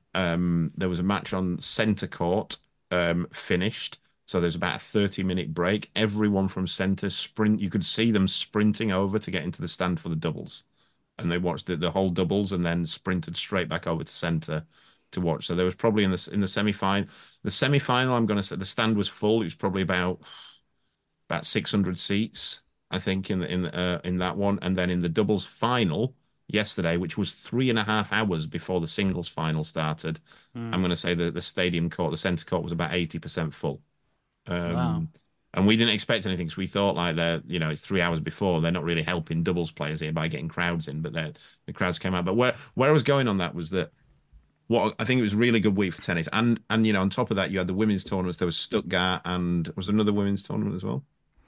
[SPEAKER 4] Um, there was a match on centre court, um, finished. So there's about a thirty minute break. Everyone from centre sprint. You could see them sprinting over to get into the stand for the doubles, and they watched the, the whole doubles and then sprinted straight back over to centre to watch. So there was probably in the in the semi-final. The semi-final, I'm going to say the stand was full. It was probably about. About six hundred seats, I think, in the, in uh, in that one, and then in the doubles final yesterday, which was three and a half hours before the singles final started.
[SPEAKER 3] Mm.
[SPEAKER 4] I'm going to say that the stadium court, the centre court, was about eighty percent full. Um,
[SPEAKER 3] Wow.
[SPEAKER 4] And we didn't expect anything, so we thought like they're, you know, it's three hours before. They're not really helping doubles players here by getting crowds in, but the crowds came out. But where where I was going on that was that. What I think it was a really good week for tennis, and and you know on top of that you had the women's tournaments. There was Stuttgart, and was there another women's tournament as well.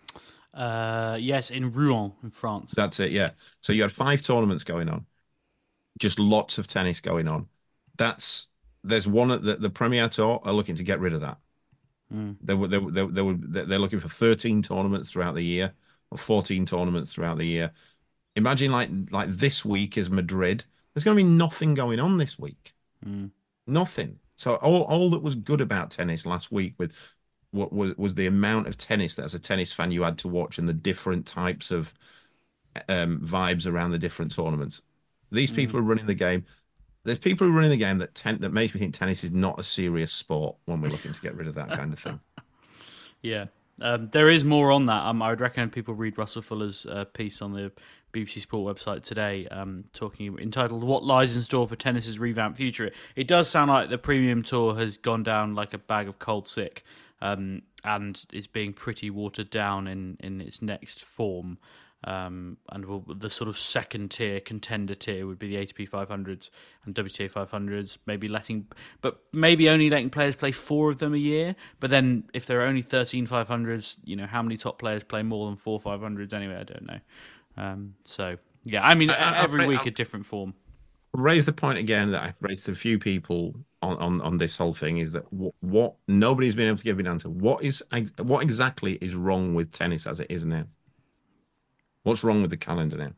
[SPEAKER 3] Uh, yes, in Rouen, in France.
[SPEAKER 4] That's it, yeah. So you had five tournaments going on, just lots of tennis going on. That's there's one at the, the Premier Tour are looking to get rid of that.
[SPEAKER 3] Mm.
[SPEAKER 4] They were they, they, they were they're looking for thirteen tournaments throughout the year or fourteen tournaments throughout the year. Imagine like like this week is Madrid. There's going to be nothing going on this week.
[SPEAKER 3] Mm.
[SPEAKER 4] Nothing. So all all that was good about tennis last week with what was was the amount of tennis that as a tennis fan you had to watch and the different types of um, vibes around the different tournaments. These people are running the game. there's people who running the game that ten, that makes me think tennis is not a serious sport when we're looking to get rid of that kind of thing.
[SPEAKER 3] Yeah. Um, there is more on that. Um, I would recommend people read Russell Fuller's uh, piece on the B B C Sport website today, um, talking entitled "What Lies in Store for Tennis's Revamped Future." It, it does sound like the Premium Tour has gone down like a bag of cold sick, um, and is being pretty watered down in, in its next form. Um, and will, the sort of second tier contender tier would be the A T P five hundreds and W T A five hundreds, maybe letting, but maybe only letting players play four of them a year. But then if there are only thirteen five hundreds, you know, how many top players play more than four five hundreds anyway? I don't know. Um, so, yeah, I mean, I, every I, week I, a different form.
[SPEAKER 4] Raise the point again that I've raised to a few people on, on, on this whole thing is that what, what nobody's been able to give an answer. What is what exactly is wrong with tennis as it is now? What's wrong with the calendar now?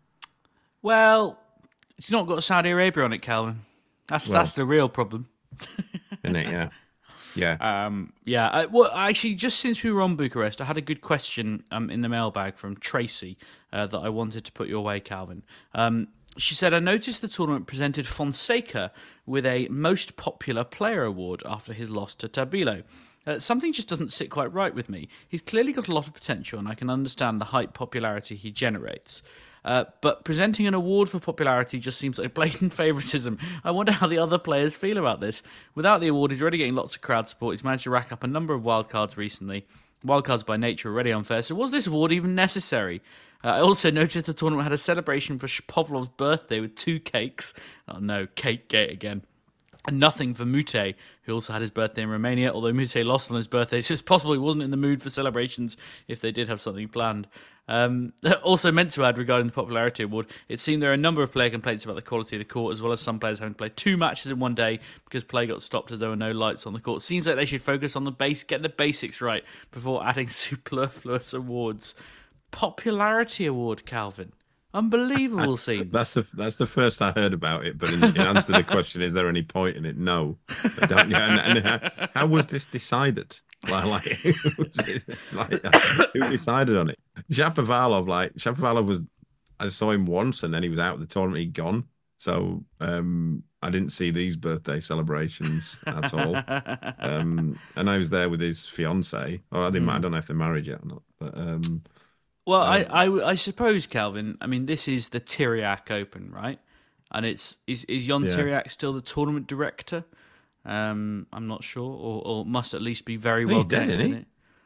[SPEAKER 3] Well, it's not got Saudi Arabia on it, Calvin. That's well, that's the real problem.
[SPEAKER 4] Isn't it? Yeah. Yeah.
[SPEAKER 3] Um, yeah. I, well, actually, just since we were on Bucharest, I had a good question um, in the mailbag from Tracy uh, that I wanted to put your way, Calvin. Um, she said, I noticed the tournament presented Fonseca with a Most Popular Player award after his loss to Tabilo. Uh, something just doesn't sit quite right with me. He's clearly got a lot of potential, and I can understand the hype popularity he generates. Uh, but presenting an award for popularity just seems like blatant favouritism. I wonder how the other players feel about this. Without the award, he's already getting lots of crowd support. He's managed to rack up a number of wildcards recently. Wildcards by nature are already unfair, so was this award even necessary? Uh, I also noticed the tournament had a celebration for Shapovalov's birthday with two cakes. Oh no, cake gate again. And nothing for Mute, who also had his birthday in Romania, although Mute lost on his birthday, so it's possible he wasn't in the mood for celebrations if they did have something planned. Um, also meant to add regarding the Popularity Award, it seemed there are a number of player complaints about the quality of the court, as well as some players having played two matches in one day because play got stopped as there were no lights on the court. Seems like they should focus on the base, get the basics right before adding superfluous awards. Popularity Award, Calvin. Unbelievable scene.
[SPEAKER 4] That's the that's the first I heard about it. But in, in answer to the question, is there any point in it? No. I don't, and, and how, how was this decided? Like, like, who, was it, like who decided on it? Shapovalov, like Shapovalov was. I saw him once, and then he was out of the tournament. He'd gone. So um, I didn't see these birthday celebrations at all. Um, and I was there with his fiance. Or I, didn't, mm. I don't know if they're married yet or not. But um,
[SPEAKER 3] Well, um, I, I, I suppose, Calvin, I mean, this is the Tiriac Open, right? And it's is, is Jon yeah. Tiriac still the tournament director? Um, I'm not sure, or, or must at least be very well connected in it.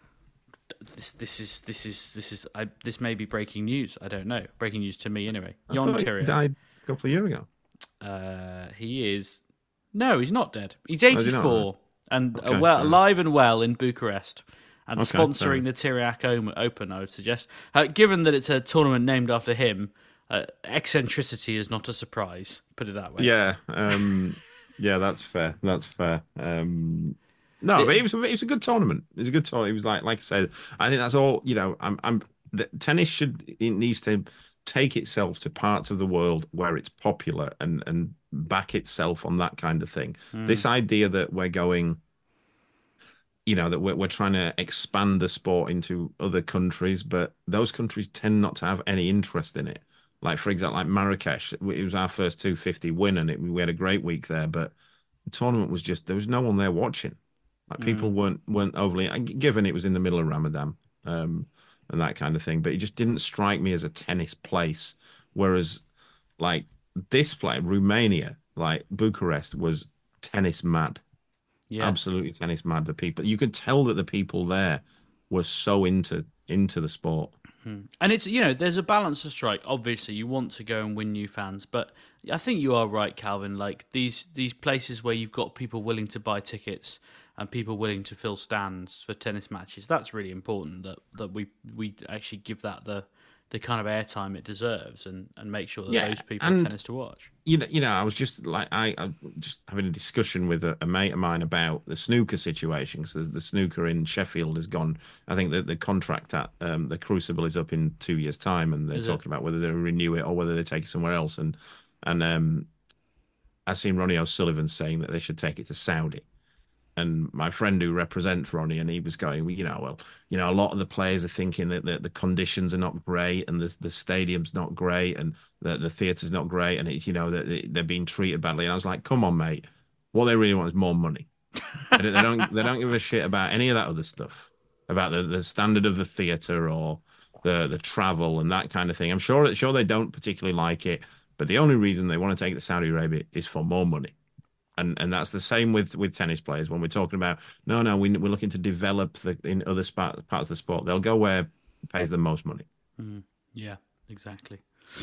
[SPEAKER 3] This this is this is this is I, this may be breaking news. I don't know. Breaking news to me anyway.
[SPEAKER 4] I
[SPEAKER 3] Jon
[SPEAKER 4] Tiriac
[SPEAKER 3] Tiriac
[SPEAKER 4] died a couple of years ago.
[SPEAKER 3] Uh, he is no, he's not dead. He's eighty-four
[SPEAKER 4] oh,
[SPEAKER 3] and
[SPEAKER 4] okay,
[SPEAKER 3] uh, well
[SPEAKER 4] yeah.
[SPEAKER 3] alive and well in Bucharest. And
[SPEAKER 4] okay,
[SPEAKER 3] sponsoring
[SPEAKER 4] sorry.
[SPEAKER 3] the Tiriac Open, I would suggest. Uh, given that it's a tournament named after him, uh, eccentricity is not a surprise. Put it that way.
[SPEAKER 4] Yeah, um, yeah, that's fair. That's fair. Um, no, it, but it was a, it was a good tournament. It was a good tournament. It was like, like I said, I think that's all. You know, I'm, I'm. The, tennis should it needs to take itself to parts of the world where it's popular and and back itself on that kind of thing. Mm. This idea that we're going. You know, that we're, we're trying to expand the sport into other countries, but those countries tend not to have any interest in it. Like, for example, like Marrakesh, it was our first two fifty win, and it, we had a great week there, but the tournament was just, there was no one there watching. Like, people mm. weren't weren't overly, given it was in the middle of Ramadan um, and that kind of thing, but it just didn't strike me as a tennis place. Whereas, like, this place, Romania, like Bucharest, was tennis mad. Yeah. Absolutely tennis mad. The people, you could tell that the people there were so into into the sport.
[SPEAKER 3] Hmm. And it's, you know, there's a balance to strike. Obviously, you want to go and win new fans, but I think you are right, Calvin. Like these these places where you've got people willing to buy tickets and people willing to fill stands for tennis matches, that's really important. That that we we actually give that the the kind of airtime it deserves, and, and make sure that yeah, those people have tennis to watch.
[SPEAKER 4] You know, you know, I was just like I, I just having a discussion with a, a mate of mine about the snooker situation, because the, the snooker in Sheffield has gone. I think that the contract at um, the Crucible is up in two years' time, and they're is talking it? about whether they renew it or whether they take it somewhere else. And and um, I've seen Ronnie O'Sullivan saying that they should take it to Saudi. and my friend who represents Ronnie, and he was going, well, you know, well, you know, a lot of the players are thinking that the, the conditions are not great, and the the stadium's not great, and the the theatre's not great, and it's, you know, that they're being treated badly. And I was like, come on, mate, what they really want is more money. They don't they don't give a shit about any of that other stuff, about the, the standard of the theatre or the the travel and that kind of thing. I'm sure sure they don't particularly like it, but the only reason they want to take it to Saudi Arabia is for more money. And and that's the same with, with tennis players. When we're talking about, no, no, we, we're looking to develop the in other parts of the sport, they'll go where it pays the most money.
[SPEAKER 3] Mm, yeah, exactly.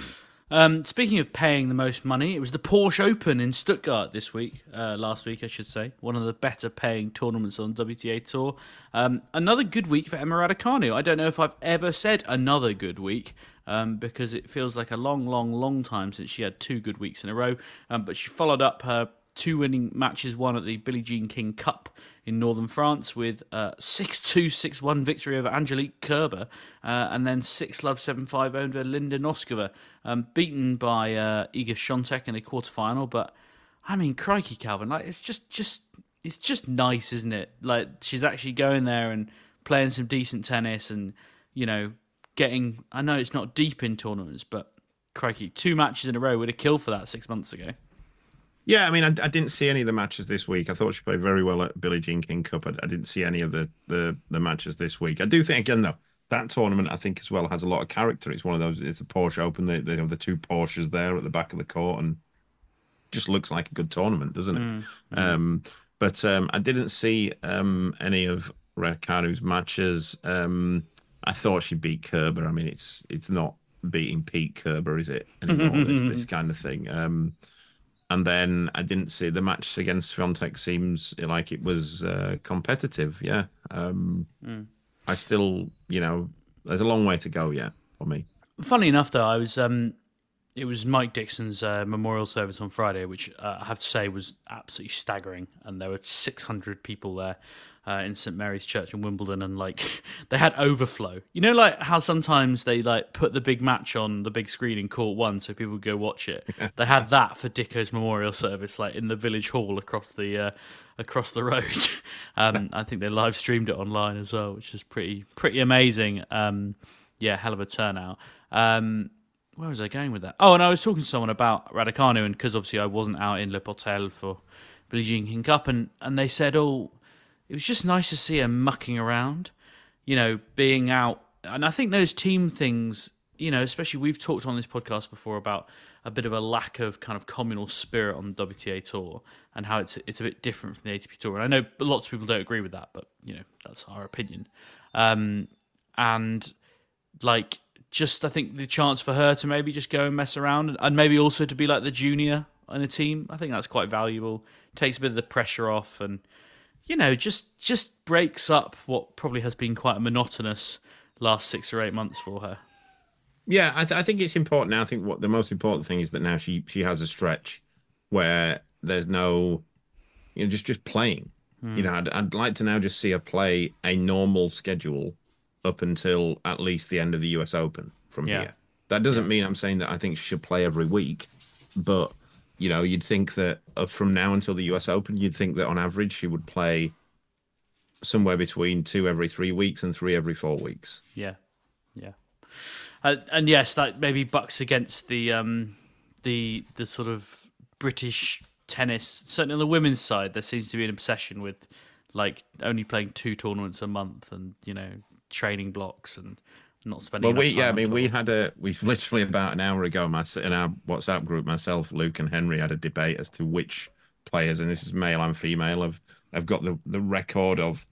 [SPEAKER 3] Um, speaking of paying the most money, it was the Porsche Open in Stuttgart this week, uh, last week, I should say. One of the better paying tournaments on the W T A Tour. Um, another good week for Emma Raducanu. I don't know if I've ever said another good week, um, because it feels like a long, long, long time since she had two good weeks in a row. Um, but she followed up her two winning matches, one at the Billie Jean King Cup in northern France with a six two, six one victory over Angelique Kerber, uh, and then six love, seven five over Linda Noskova, um, beaten by uh, Iga Świątek in the quarterfinal. But I mean, crikey, Calvin, like it's just, just, it's just nice, isn't it? Like she's actually going there and playing some decent tennis, and you know, getting. I know it's not deep in tournaments, but crikey, two matches in a row would have killed for that six months ago.
[SPEAKER 4] Yeah, I mean, I, I didn't see any of the matches this week. I thought she played very well at Billie Jean King Cup. I, I didn't see any of the, the the matches this week. I do think, again, though, that tournament, I think, as well, has a lot of character. It's one of those, it's a Porsche Open. They, they have the two Porsches there at the back of the court, and just looks like a good tournament, doesn't it? Mm, mm. Um, but um, I didn't see um, any of Raducanu's matches. Um, I thought she beat Kerber. I mean, it's it's not beating Pete Kerber, is it, anymore, this, this kind of thing. Um And then I didn't see the match against Świątek. Seems like it was uh, competitive. Yeah. Um, mm. I still, you know, there's a long way to go yet for me.
[SPEAKER 3] Funny enough, though, I was, um, it was Mike Dixon's uh, memorial service on Friday, which uh, I have to say was absolutely staggering. And there were six hundred people there uh, in Saint Mary's Church in Wimbledon, and like they had overflow. You know, like how sometimes they like put the big match on the big screen in Court One so people would go watch it. They had that for Dicko's memorial service, like in the village hall across the uh, across the road. um, I think they live streamed it online as well, which is pretty pretty amazing. Um, yeah, hell of a turnout. Um, where was I going with that? Oh, and I was talking to someone about Raducanu, and because obviously I wasn't out in Le Portel for Billie Jean King Cup, and and they said, oh, it was just nice to see her mucking around, you know, being out. And I think those team things, you know, especially we've talked on this podcast before about a bit of a lack of kind of communal spirit on the W T A Tour and how it's it's a bit different from the A T P Tour. And I know lots of people don't agree with that, but, you know, that's our opinion. Um, and, like, just I think the chance for her to maybe just go and mess around, and maybe also to be like the junior on a team, I think that's quite valuable. Takes a bit of the pressure off, and you know, just just breaks up what probably has been quite a monotonous last six or eight months for her.
[SPEAKER 4] Yeah, I, th- I think it's important now. I think what the most important thing is that now she she has a stretch where there's no, you know, just just playing. Mm. You know, I'd, I'd like to now just see her play a normal schedule up until at least the end of the U S Open from yeah. here. That doesn't yeah. mean I'm saying that I think she should play every week, but you know, you'd think that from now until the U S Open, you'd think that on average she would play somewhere between two every three weeks and three every four weeks.
[SPEAKER 3] Yeah, yeah, uh, and yes, that maybe bucks against the um, the the sort of British tennis. Certainly on the women's side, there seems to be an obsession with like only playing two tournaments a month, and you know, training blocks and not spending.
[SPEAKER 4] Well, we
[SPEAKER 3] enough time
[SPEAKER 4] yeah, I mean,
[SPEAKER 3] tour.
[SPEAKER 4] we had a we literally about an hour ago, my in our WhatsApp group, myself, Luke, and Henry had a debate as to which players, and this is male and female, have have got the the record of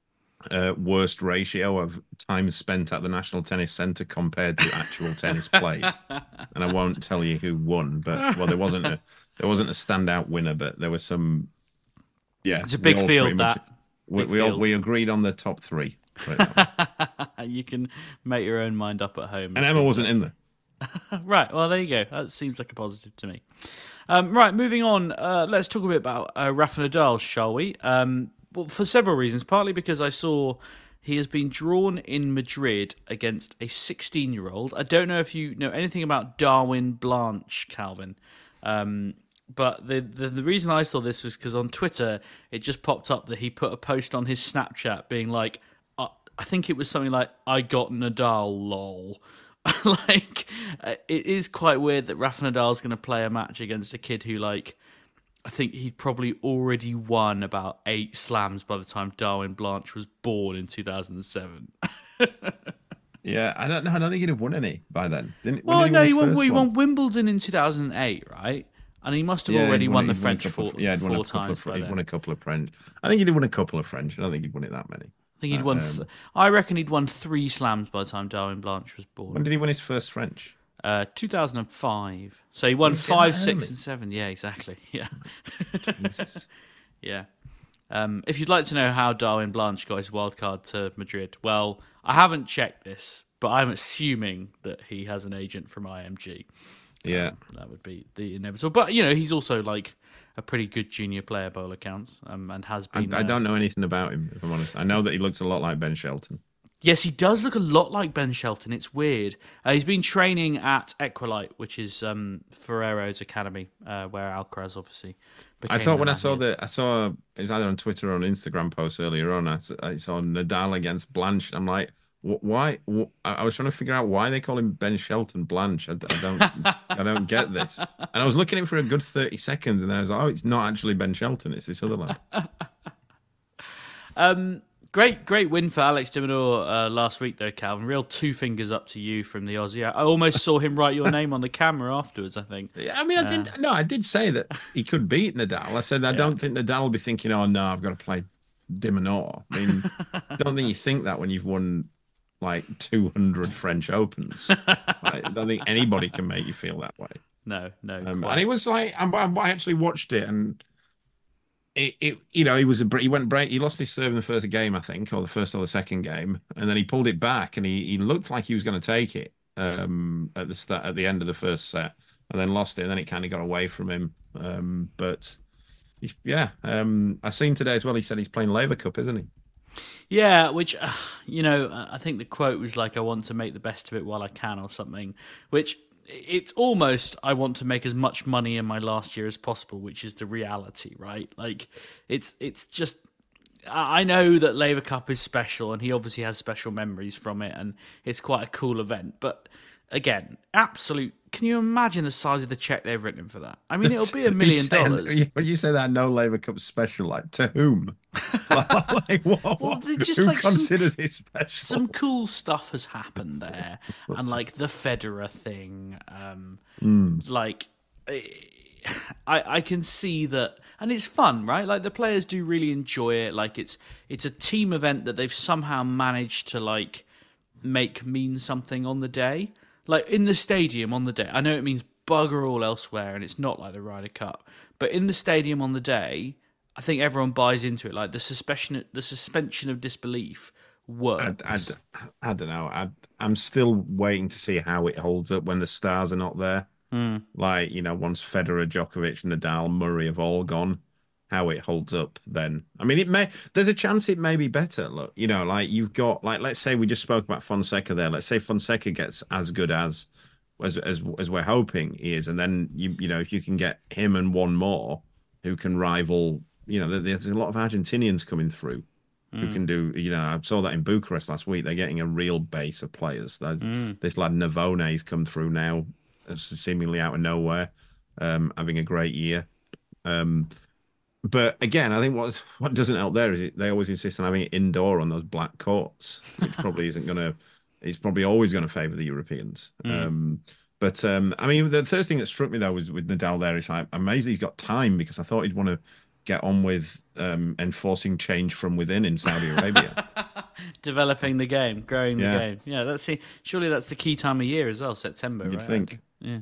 [SPEAKER 4] uh, worst ratio of time spent at the National Tennis Centre compared to actual tennis played. And I won't tell you who won, but well, there wasn't a there wasn't a standout winner, but there was some. Yeah,
[SPEAKER 3] it's a big field. Much, that
[SPEAKER 4] we
[SPEAKER 3] big
[SPEAKER 4] we,
[SPEAKER 3] field.
[SPEAKER 4] all, we agreed on the top three.
[SPEAKER 3] You can make your own mind up at home.
[SPEAKER 4] And Emma wasn't in there.
[SPEAKER 3] Right, well, there you go. That seems like a positive to me. Um, right, moving on. Uh, let's talk a bit about uh, Rafa Nadal, shall we? Um, well, for several reasons. Partly because I saw he has been drawn in Madrid against a sixteen-year-old. I don't know if you know anything about Darwin Blanche, Calvin. Um, But the, the the reason I saw this was because on Twitter it just popped up that he put a post on his Snapchat being like, uh, I think it was something like, "I got Nadal, lol." Like, uh, it is quite weird that Rafa Nadal's going to play a match against a kid who, like, I think he'd probably already won about eight slams by the time Darwin Blanche was born in two thousand seven.
[SPEAKER 4] Yeah, I don't know. I don't think he'd have won any by then. Didn't,
[SPEAKER 3] Well,
[SPEAKER 4] did
[SPEAKER 3] no,
[SPEAKER 4] he
[SPEAKER 3] he
[SPEAKER 4] win,
[SPEAKER 3] won,
[SPEAKER 4] his
[SPEAKER 3] he
[SPEAKER 4] first one?
[SPEAKER 3] won Wimbledon in two thousand eight, right? And he must have
[SPEAKER 4] Yeah,
[SPEAKER 3] already
[SPEAKER 4] he'd
[SPEAKER 3] won the
[SPEAKER 4] he'd won a
[SPEAKER 3] French
[SPEAKER 4] couple
[SPEAKER 3] four,
[SPEAKER 4] of- yeah, he'd won a
[SPEAKER 3] four
[SPEAKER 4] couple
[SPEAKER 3] times
[SPEAKER 4] of,
[SPEAKER 3] by
[SPEAKER 4] he'd
[SPEAKER 3] then.
[SPEAKER 4] won a couple of French. I think he'd won a couple of French. I don't think he'd won it that many.
[SPEAKER 3] I think he'd
[SPEAKER 4] Uh,
[SPEAKER 3] won.
[SPEAKER 4] um,
[SPEAKER 3] Th- I reckon he'd won three slams by the time Darwin Blanche was born.
[SPEAKER 4] When did he win his first French?
[SPEAKER 3] Uh, two thousand five. So he won
[SPEAKER 4] He did
[SPEAKER 3] five,
[SPEAKER 4] that
[SPEAKER 3] six,
[SPEAKER 4] early?
[SPEAKER 3] and seven. Yeah, exactly. Yeah,
[SPEAKER 4] Jesus.
[SPEAKER 3] yeah. Um, if you'd like to know how Darwin Blanche got his wild card to Madrid, well, I haven't checked this, but I'm assuming that he has an agent from I M G.
[SPEAKER 4] Yeah.
[SPEAKER 3] Um, that would be the inevitable. But you know, he's also like a pretty good junior player by all accounts, um, and has
[SPEAKER 4] I,
[SPEAKER 3] been.
[SPEAKER 4] I
[SPEAKER 3] uh,
[SPEAKER 4] don't know anything about him, if I'm honest. I know that he looks a lot like Ben Shelton.
[SPEAKER 3] Yes, he does look a lot like Ben Shelton. It's weird. Uh, he's been training at Equalite, which is um, Ferrero's academy, uh, where Alcaraz obviously became
[SPEAKER 4] I thought
[SPEAKER 3] the
[SPEAKER 4] when I
[SPEAKER 3] man
[SPEAKER 4] saw
[SPEAKER 3] he is.
[SPEAKER 4] the, I saw it was either on Twitter or on Instagram post earlier on. I, s- I saw Nadal against Blanche. I'm like, wh- why? wh- I I was trying to figure out why they call him Ben Shelton Blanche. I, d- I don't, I don't get this. And I was looking at it for a good thirty seconds, and then I was like, oh, it's not actually Ben Shelton. It's this other lad.
[SPEAKER 3] Um, great, great win for Alex de Minaur uh, last week, though, Calvin. Real two fingers up to you from the Aussie. I almost saw him write your name on the camera afterwards, I think.
[SPEAKER 4] Yeah, I mean, I did. No, I did say that he could beat Nadal. I said I don't think Nadal will be thinking, "Oh no, I've got to play de Minaur." I mean, I don't think you think that when you've won like two hundred French Opens. I don't think anybody can make you feel that way.
[SPEAKER 3] No, no.
[SPEAKER 4] Um,
[SPEAKER 3] quite.
[SPEAKER 4] and it was like, I, I actually watched it, and it, it, you know, he was a he went break. He lost his serve in the first game, I think, or the first or the second game, and then he pulled it back, and he he looked like he was going to take it um, at the start, at the end of the first set, and then lost it, and then it kind of got away from him. Um, but he's, yeah, um, I seen today as well. He said he's playing Laver Cup, isn't he?
[SPEAKER 3] Yeah, which, uh, you know, I think the quote was like, I want to make the best of it while I can or something, which it's almost, I want to make as much money in my last year as possible, which is the reality, right? Like, it's it's just, I I know that Laver Cup is special and he obviously has special memories from it and it's quite a cool event, but again, absolute, can you imagine the size of the check they've written for that? I mean, it'll be a million
[SPEAKER 4] He's saying-
[SPEAKER 3] dollars.
[SPEAKER 4] When you say that, no Laver Cup special, like to whom? like, what,
[SPEAKER 3] Well,
[SPEAKER 4] what-
[SPEAKER 3] they're just
[SPEAKER 4] who
[SPEAKER 3] like some-
[SPEAKER 4] considers it special?
[SPEAKER 3] Some cool stuff has happened there, and like the Federer thing, um, like I I can see that, and it's fun, right? Like the players do really enjoy it. Like it's it's a team event that they've somehow managed to like make mean something on the day, like in the stadium on the day. I know it means bugger all elsewhere, and it's not like the Ryder Cup, but in the stadium on the day, I think everyone buys into it. Like the suspension, the suspension of disbelief works.
[SPEAKER 4] I, I, I don't know. I, I'm still waiting to see how it holds up when the stars are not there.
[SPEAKER 3] Mm.
[SPEAKER 4] Like, you know, once Federer, Djokovic, Nadal, Murray have all gone, how it holds up then. I mean, it may, there's a chance it may be better. Look, you know, like you've got, like, let's say we just spoke about Fonseca there. Let's say Fonseca gets as good as, as, as, as we're hoping he is. And then, you, you know, if you can get him and one more who can rival, you know, there's a lot of Argentinians coming through. Who can do, you know, I saw that in Bucharest last week. They're getting a real base of players. There's,
[SPEAKER 3] Mm.
[SPEAKER 4] This lad Navone's come through now, seemingly out of nowhere, um, having a great year. Um, but again, I think what what doesn't help there is it, they always insist on having it indoor on those black courts, which probably isn't going to, it's probably always going to favour the Europeans.
[SPEAKER 3] Mm.
[SPEAKER 4] Um, but um, I mean, the first thing that struck me though was with Nadal there, is like, I'm amazed he's got time, because I thought he'd want to get on with um, enforcing change from within in Saudi Arabia.
[SPEAKER 3] Developing the game, growing the
[SPEAKER 4] Yeah.
[SPEAKER 3] game. Yeah, that's the, surely that's the key time of year as well, September.
[SPEAKER 4] You'd
[SPEAKER 3] right?
[SPEAKER 4] think.
[SPEAKER 3] Yeah.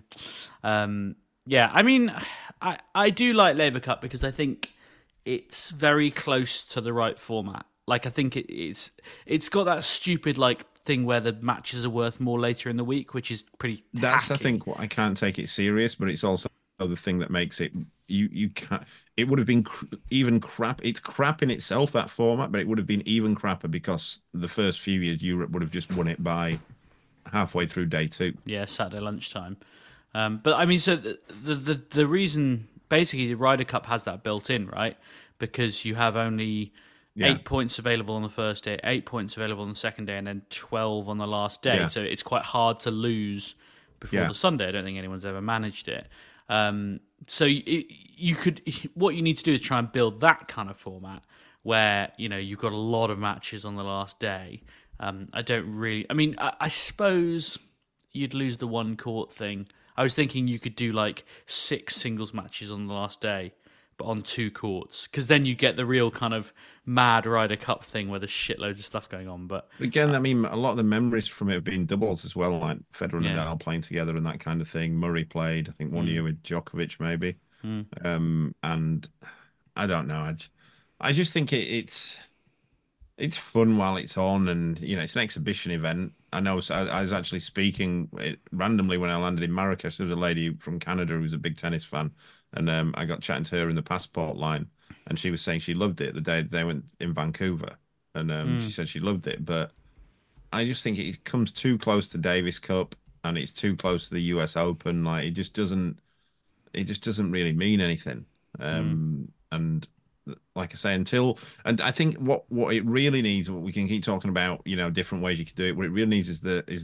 [SPEAKER 3] Um, yeah, I mean, I, I do like Laver Cup because I think it's very close to the right format. Like, I think it, it's it's got that stupid like thing where the matches are worth more later in the week, which is pretty.
[SPEAKER 4] That's, I
[SPEAKER 3] tacky.
[SPEAKER 4] think, what I can't take it serious, but it's also the thing that makes it. You you can't. It would have been cr- even crap. It's crap in itself, that format, but it would have been even crapper because the first few years Europe would have just won it by halfway through day two.
[SPEAKER 3] Yeah, Saturday lunchtime. Um, but I mean, so the, the the the reason basically the Ryder Cup has that built in, right? Because you have only
[SPEAKER 4] Yeah.
[SPEAKER 3] eight points available on the first day, eight points available on the second day, and then twelve on the last day.
[SPEAKER 4] Yeah.
[SPEAKER 3] So it's quite hard to lose before
[SPEAKER 4] Yeah.
[SPEAKER 3] the Sunday. I don't think anyone's ever managed it. Um, so you, you could, what you need to do is try and build that kind of format where, you know, you've got a lot of matches on the last day. Um, I don't really, I mean, I, I suppose you'd lose the one court thing. I was thinking you could do like six singles matches on the last day, but on two courts, because then you get the real kind of mad Ryder Cup thing where there's shitloads of stuff going on. But
[SPEAKER 4] Again, I mean, a lot of the memories from it have been doubles as well, like Federer and
[SPEAKER 3] Yeah.
[SPEAKER 4] Nadal playing together and that kind of thing. Murray played, I think, one
[SPEAKER 3] Mm.
[SPEAKER 4] year with Djokovic, maybe.
[SPEAKER 3] Mm.
[SPEAKER 4] Um, and I don't know. I, j- I just think it, it's it's fun while it's on, and you know, it's an exhibition event. I know. So I, I was actually speaking it, randomly when I landed in Marrakesh. There was a lady from Canada who was a big tennis fan, and um, I got chatting to her in the passport line, and she was saying she loved it the day they went in Vancouver, and um,
[SPEAKER 3] Mm.
[SPEAKER 4] she said she loved it. But I just think it comes too close to Davis Cup, and it's too close to the U S Open. Like it just doesn't, it just doesn't really mean anything. Um, And like I say, until and I think what what it really needs, what we can keep talking about, you know, different ways you could do it. What it really needs is the is,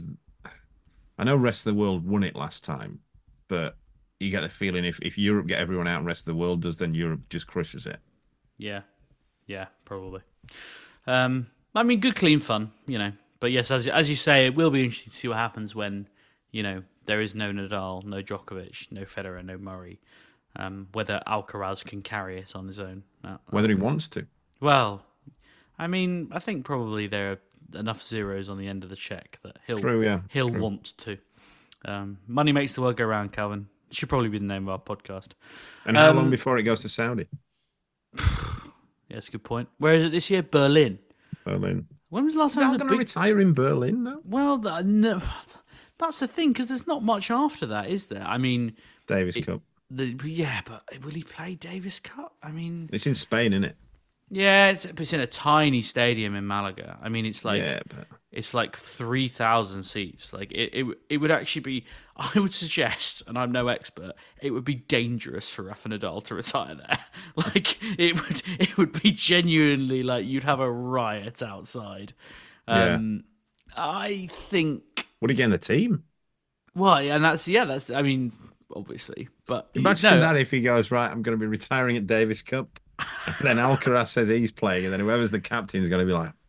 [SPEAKER 4] I know rest of the world won it last time, but you get the feeling if if Europe get everyone out and rest of the world does, then Europe just crushes it.
[SPEAKER 3] yeah, yeah, probably. Um, I mean, good, clean fun, you know. But yes, as as you say, it will be interesting to see what happens when, you know, there is no Nadal, no Djokovic, no Federer, no Murray. Um, whether Alcaraz can carry it on his own. Uh,
[SPEAKER 4] Whether he wants to.
[SPEAKER 3] Well, I mean, I think probably there are enough zeros on the end of the check that he'll
[SPEAKER 4] True, yeah.
[SPEAKER 3] he'll
[SPEAKER 4] True.
[SPEAKER 3] want to. Um, money makes the world go round, Calvin. Should probably be the name of our podcast.
[SPEAKER 4] And how
[SPEAKER 3] Um,
[SPEAKER 4] long before it goes to Saudi?
[SPEAKER 3] Yeah, that's a good point. Where is it this year? Berlin.
[SPEAKER 4] Berlin.
[SPEAKER 3] When was the last
[SPEAKER 4] They're
[SPEAKER 3] time?
[SPEAKER 4] not
[SPEAKER 3] there
[SPEAKER 4] going
[SPEAKER 3] was
[SPEAKER 4] to
[SPEAKER 3] a big...
[SPEAKER 4] retire in Berlin, though.
[SPEAKER 3] Well, th- no, that's the thing, because there's not much after that, is there? I mean,
[SPEAKER 4] Davis
[SPEAKER 3] it-
[SPEAKER 4] Cup.
[SPEAKER 3] the, yeah, but will he play Davis Cup? I mean,
[SPEAKER 4] It's in Spain, isn't it?
[SPEAKER 3] yeah, it's, it's in a tiny stadium in Malaga. I mean, it's like
[SPEAKER 4] yeah, but
[SPEAKER 3] it's like three thousand seats. Like it, it, it would actually be. I would suggest, and I'm no expert, it would be dangerous for Rafa Nadal to retire there. Like it would, it would be genuinely like you'd have a riot outside. Um, I think.
[SPEAKER 4] would he get in the team?
[SPEAKER 3] Well, and that's yeah, that's. I mean, obviously, but
[SPEAKER 4] Imagine
[SPEAKER 3] no,
[SPEAKER 4] that if he goes, right, I'm going to be retiring at Davis Cup. And then Alcaraz says he's playing, and then whoever's the captain is going to be like,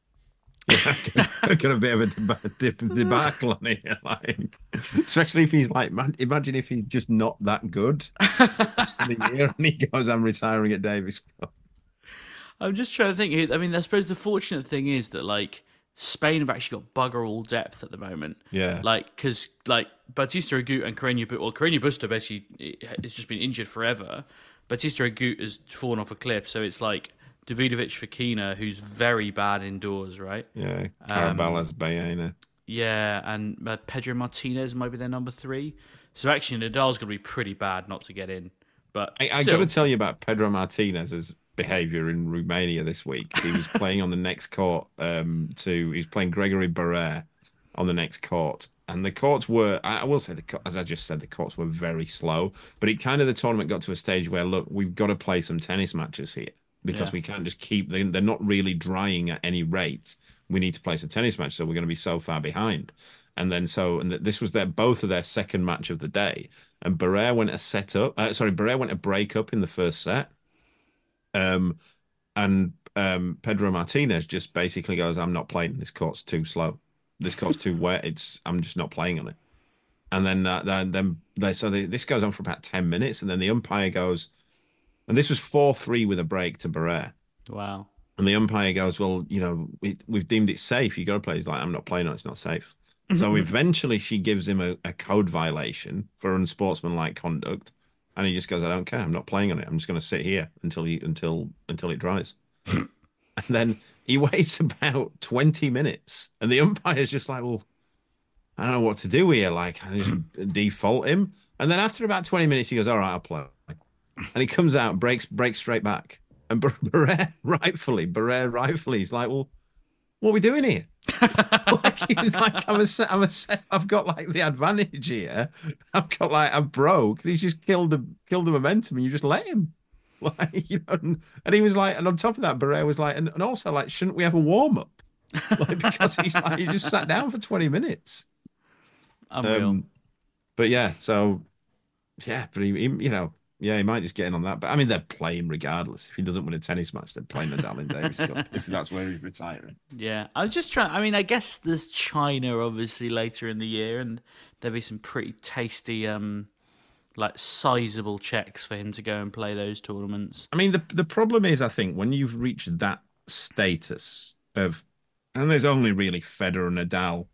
[SPEAKER 4] yeah, got a bit of a deba- deb- debacle on here. Like, especially if he's like, man, imagine if he's just not that good rest of the year and he goes, I'm retiring at Davis Cup.
[SPEAKER 3] I'm just trying to think. I mean, I suppose the fortunate thing is that like Spain have actually got bugger all depth at the moment.
[SPEAKER 4] Yeah.
[SPEAKER 3] Like, because like Batista Agut and Carreño Bu- well, Carreño Busta basically has just been injured forever. Batista Agut has fallen off a cliff, so it's like Davidovic Fekina, who's very bad indoors, right?
[SPEAKER 4] Yeah,
[SPEAKER 3] Um,
[SPEAKER 4] Carabalas, Bayena.
[SPEAKER 3] Yeah, and uh, Pedro Martinez might be their number three. So actually, Nadal's going to be pretty bad not to get in. But
[SPEAKER 4] I, I
[SPEAKER 3] still,
[SPEAKER 4] got to tell you about Pedro Martinez's behaviour in Romania this week. He was playing on the next court. Um, to he was playing Gregory Barrère on the next court, and the courts were. I will say, the co- as I just said, the courts were very slow. But it kind of the tournament got to a stage where look, we've got to play some tennis matches here because
[SPEAKER 3] Yeah.
[SPEAKER 4] we can't just keep. They, they're not really drying at any rate. We need to play some tennis matches, so we're going to be so far behind. And then so, and this was their both of their second match of the day. And Barrère went a set up. Uh, sorry, Barrère went a break up in the first set. Um, and um, Pedro Martinez just basically goes, "I'm not playing. This court's too slow. This court's too wet. It's I'm just not playing on it." And then uh, then then they, so they, this goes on for about ten minutes, and then the umpire goes, and this was four three with a break to Barrère.
[SPEAKER 3] wow.
[SPEAKER 4] And the umpire goes, well, you know, we, we've deemed it safe. You got to play. He's like, I'm not playing on it. It's not safe. So eventually she gives him a, a code violation for unsportsmanlike conduct. And he just goes, I don't care. I'm not playing on it. I'm just going to sit here until he, until until it dries. And then he waits about twenty minutes. And the umpire's just like, well, I don't know what to do here. Like, I just default him. And then after about twenty minutes, he goes, all right, I'll play. And he comes out, breaks breaks straight back. And Barrère, rightfully, Barrère, rightfully, he's like, well, what are we doing here? like, he was like, I'm a, set, I'm a set, I've got like the advantage here. I've got like, I'm broke. And he's just killed the killed the momentum, and you just let him. Like, you know, and, and he was like, and on top of that, Barrett was like, and, and also like, shouldn't we have a warm up? Like, because he's like, he just sat down for twenty minutes.
[SPEAKER 3] Unreal.
[SPEAKER 4] Um, but yeah, so yeah, but he, he, you know, yeah, he might just get in on that. But I mean, they're playing regardless. If he doesn't win a tennis match, they're playing Nadal in Davis Cup. If that's where he's retiring.
[SPEAKER 3] Yeah, I was just trying. I mean, I guess there's China obviously later in the year, and there'll be some pretty tasty, um, like sizable checks for him to go and play those tournaments.
[SPEAKER 4] I mean, the the problem is, I think, when you've reached that status of, and there's only really Federer and Nadal.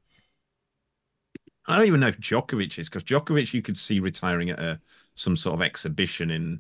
[SPEAKER 4] I don't even know if Djokovic is, because Djokovic you could see retiring at a some sort of exhibition in,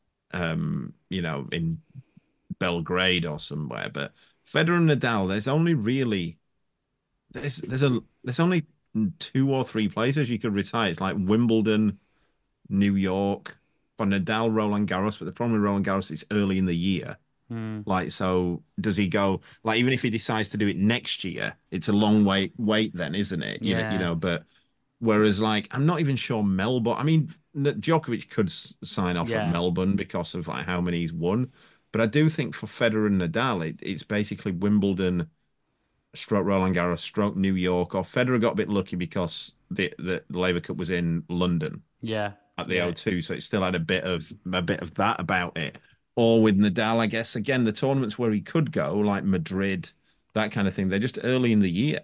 [SPEAKER 4] um, you know, in Belgrade or somewhere. But Federer and Nadal, there's only really there's there's a there's only two or three places you could retire. It's like Wimbledon, New York, for Nadal, Roland Garros. But the problem with Roland Garros is early in the year.
[SPEAKER 3] Hmm.
[SPEAKER 4] Like, so does he go? Like, even if he decides to do it next year, it's a long wait wait then, isn't it? You know,
[SPEAKER 3] Yeah.
[SPEAKER 4] you know. But whereas, like, I'm not even sure Melbourne. I mean, Djokovic could s- sign off
[SPEAKER 3] Yeah.
[SPEAKER 4] at Melbourne because of like how many he's won. But I do think for Federer and Nadal, it, it's basically Wimbledon, stroke Roland Garros, stroke New York. Or Federer got a bit lucky because the the Laver Cup was in London
[SPEAKER 3] Yeah,
[SPEAKER 4] at the
[SPEAKER 3] yeah.
[SPEAKER 4] O two, so it still had a bit of a bit of that about it. Or with Nadal, I guess again the tournaments where he could go, like Madrid, that kind of thing, they're just early in the year.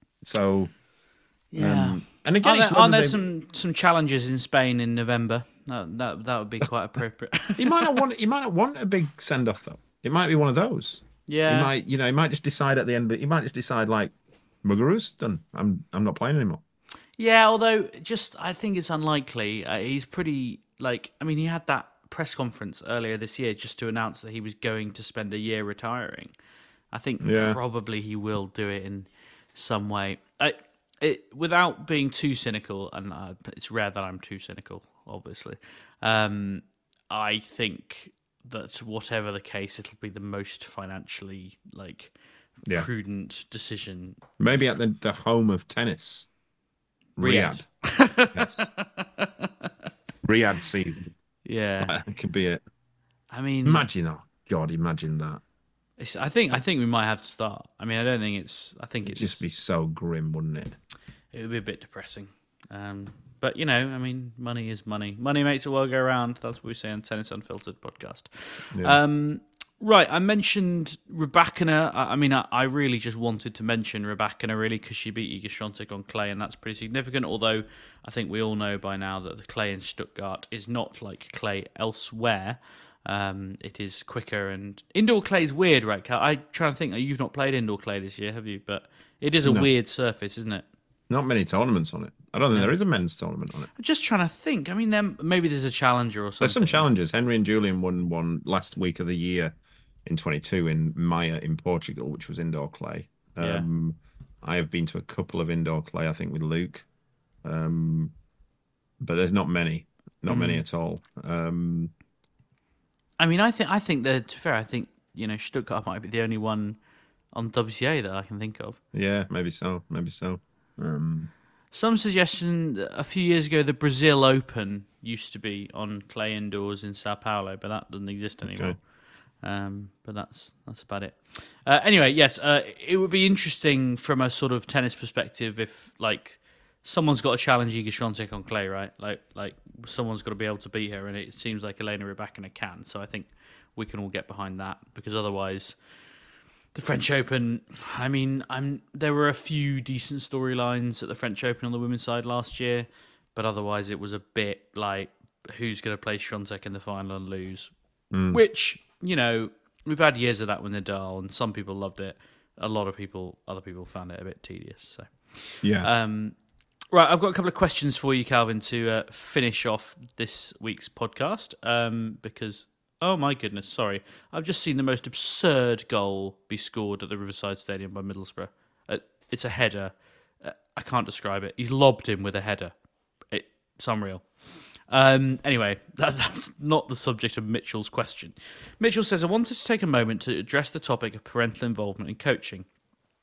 [SPEAKER 4] So
[SPEAKER 3] Yeah.
[SPEAKER 4] um, and again,
[SPEAKER 3] Are there,
[SPEAKER 4] it's
[SPEAKER 3] are
[SPEAKER 4] whether
[SPEAKER 3] there
[SPEAKER 4] they-
[SPEAKER 3] some some challenges in Spain in November? That that, that would be quite appropriate.
[SPEAKER 4] he might not want he might not want a big send off though. It might be one of those.
[SPEAKER 3] Yeah.
[SPEAKER 4] He might, you know, he might just decide at the end. He might just decide like, Muguruza's done. I'm I'm not playing anymore.
[SPEAKER 3] Yeah, although just I think it's unlikely. Uh, he's pretty like I mean he had that press conference earlier this year just to announce that he was going to spend a year retiring. I think
[SPEAKER 4] Yeah.
[SPEAKER 3] probably he will do it in some way. I, it without being too cynical, and uh, it's rare that I'm too cynical, obviously. Um, I think that whatever the case, it'll be the most financially like
[SPEAKER 4] Yeah.
[SPEAKER 3] prudent decision.
[SPEAKER 4] Maybe at the, the home of tennis,
[SPEAKER 3] Riyadh.
[SPEAKER 4] Riyadh. Yes. Riyadh season.
[SPEAKER 3] Yeah,
[SPEAKER 4] That could be it.
[SPEAKER 3] I mean,
[SPEAKER 4] Imagine that. God, imagine that.
[SPEAKER 3] It's, I think I think we might have to start. I mean, I don't think it's. I think
[SPEAKER 4] It'd
[SPEAKER 3] it's
[SPEAKER 4] just be so grim, wouldn't it?
[SPEAKER 3] it would be a bit depressing. Um, but you know, I mean, money is money. Money makes the world go round. That's what we say on Tennis Unfiltered podcast.
[SPEAKER 4] Yeah.
[SPEAKER 3] Um, right, I mentioned Rybakina. I, I mean, I, I really just wanted to mention Rybakina really because she beat Iga Swiatek on clay, and that's pretty significant. Although I think we all know by now that the clay in Stuttgart is not like clay elsewhere. Um, it is quicker, and indoor clay is weird, right, Cal? I try to think. You've not played indoor clay this year, have you? But it is a
[SPEAKER 4] No.
[SPEAKER 3] weird surface, isn't it?
[SPEAKER 4] Not many tournaments on it. I don't think there is a men's tournament on it.
[SPEAKER 3] I'm just trying to think. I mean, then maybe there's a challenger or something.
[SPEAKER 4] There's some challenges. Henry and Julian won one last week of the year in twenty-two in Maia in Portugal, which was indoor clay.
[SPEAKER 3] Yeah.
[SPEAKER 4] Um, I have been to a couple of indoor clay, I think, with Luke. Um, but there's not many. Not many
[SPEAKER 3] Mm.
[SPEAKER 4] at all. Um,
[SPEAKER 3] I mean, I think I think that to be fair, I think you know Stuttgart might be the only one on W C A that I can think of.
[SPEAKER 4] yeah, maybe so. Maybe so. Um,
[SPEAKER 3] Some suggestion that a few years ago the Brazil Open used to be on clay indoors in Sao Paulo, but that doesn't exist anymore.
[SPEAKER 4] Okay.
[SPEAKER 3] Um, but that's that's about it. Uh, anyway, yes, uh, it would be interesting from a sort of tennis perspective if like someone's got to challenge Iga Swiatek on clay, right? Like like someone's got to be able to beat her, and it seems like Elena Rybakina can. So I think we can all get behind that because otherwise. The French Open, I mean, I'm there were a few decent storylines at the French Open on the women's side last year, but otherwise it was a bit like who's going to play Swiatek in the final and lose.
[SPEAKER 4] Mm.
[SPEAKER 3] Which, you know, we've had years of that with Nadal, and some people loved it. A lot of people, other people found it a bit tedious. So,
[SPEAKER 4] yeah.
[SPEAKER 3] um, right, I've got a couple of questions for you, Calvin, to uh, finish off this week's podcast um, because. Oh my goodness, sorry. I've just seen the most absurd goal be scored at the Riverside Stadium by Middlesbrough. Uh, it's a header. Uh, I can't describe it. He's lobbed him with a header. It, it's unreal. Um, anyway, that, that's not the subject of Mitchell's question. Mitchell says, I wanted to take a moment to address the topic of parental involvement in coaching.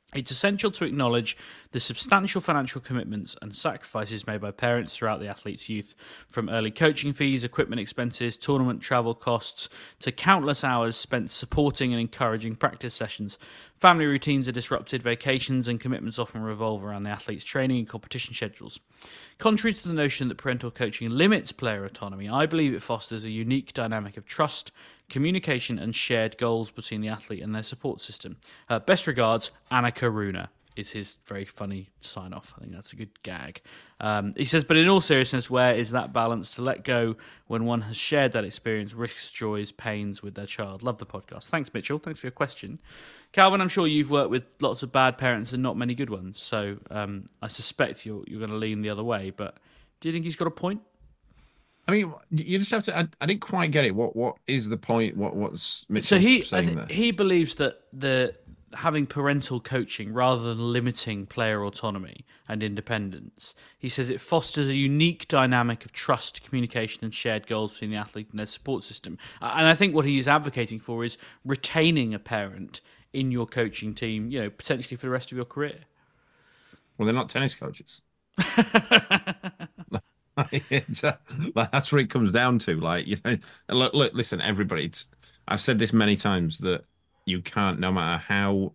[SPEAKER 3] It's essential to acknowledge the substantial financial commitments and sacrifices made by parents throughout the athlete's youth, from early coaching fees, equipment expenses, tournament travel costs, to countless hours spent supporting and encouraging practice sessions. Family routines are disrupted, vacations and commitments often revolve around the athlete's training and competition schedules. Contrary to the notion that parental coaching limits player autonomy, I believe it fosters a unique dynamic of trust, communication and shared goals between the athlete and their support system. Uh, best regards, Anna Karuna is his very funny sign-off. I think that's a good gag. Um, he says, but in all seriousness, where is that balance to let go when one has shared that experience, risks, joys, pains with their child? Love the podcast. Thanks, Mitchell. Thanks for your question. Calvin, I'm sure you've worked with lots of bad parents and not many good ones, so um, I suspect you're, you're going to lean the other way, but do you think he's got a point?
[SPEAKER 4] I mean, you just have to. I, I didn't quite get it. What What is the point? What What's Mitchell
[SPEAKER 3] so he
[SPEAKER 4] saying
[SPEAKER 3] th-
[SPEAKER 4] there?
[SPEAKER 3] he believes that the having parental coaching rather than limiting player autonomy and independence, he says it fosters a unique dynamic of trust, communication, and shared goals between the athlete and their support system. And I think what he's advocating for is retaining a parent in your coaching team, you know, potentially for the rest of your career.
[SPEAKER 4] Well, they're not tennis coaches. It's, uh, like, that's what it comes down to. Like, you know, look, look, listen, everybody. It's, I've said this many times that you can't, no matter how,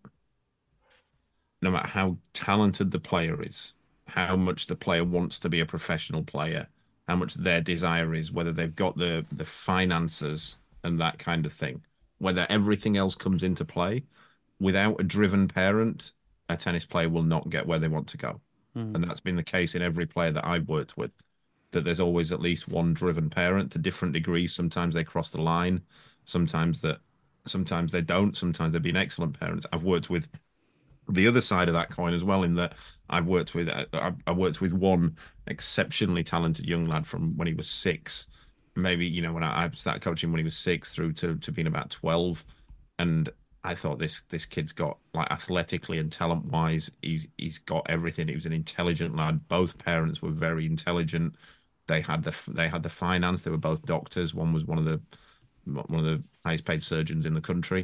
[SPEAKER 4] no matter how talented the player is, how much the player wants to be a professional player, how much their desire is, whether they've got the the finances and that kind of thing, whether everything else comes into play. Without a driven parent, a tennis player will not get where they want to go, mm. and that's been the case in every player that I've worked with. That there's always at least one driven parent to different degrees. Sometimes they cross the line, sometimes that, sometimes they don't. Sometimes they've been excellent parents. I've worked with the other side of that coin as well, in that I've worked with I, I worked with one exceptionally talented young lad from when he was six, maybe you know when I, I started coaching when he was six through to to being about twelve, and I thought this this kid's got, like, athletically and talent wise, he's he's got everything. He was an intelligent lad. Both parents were very intelligent. They had the they had the finance. They were both doctors. One was one of the one of the highest paid surgeons in the country.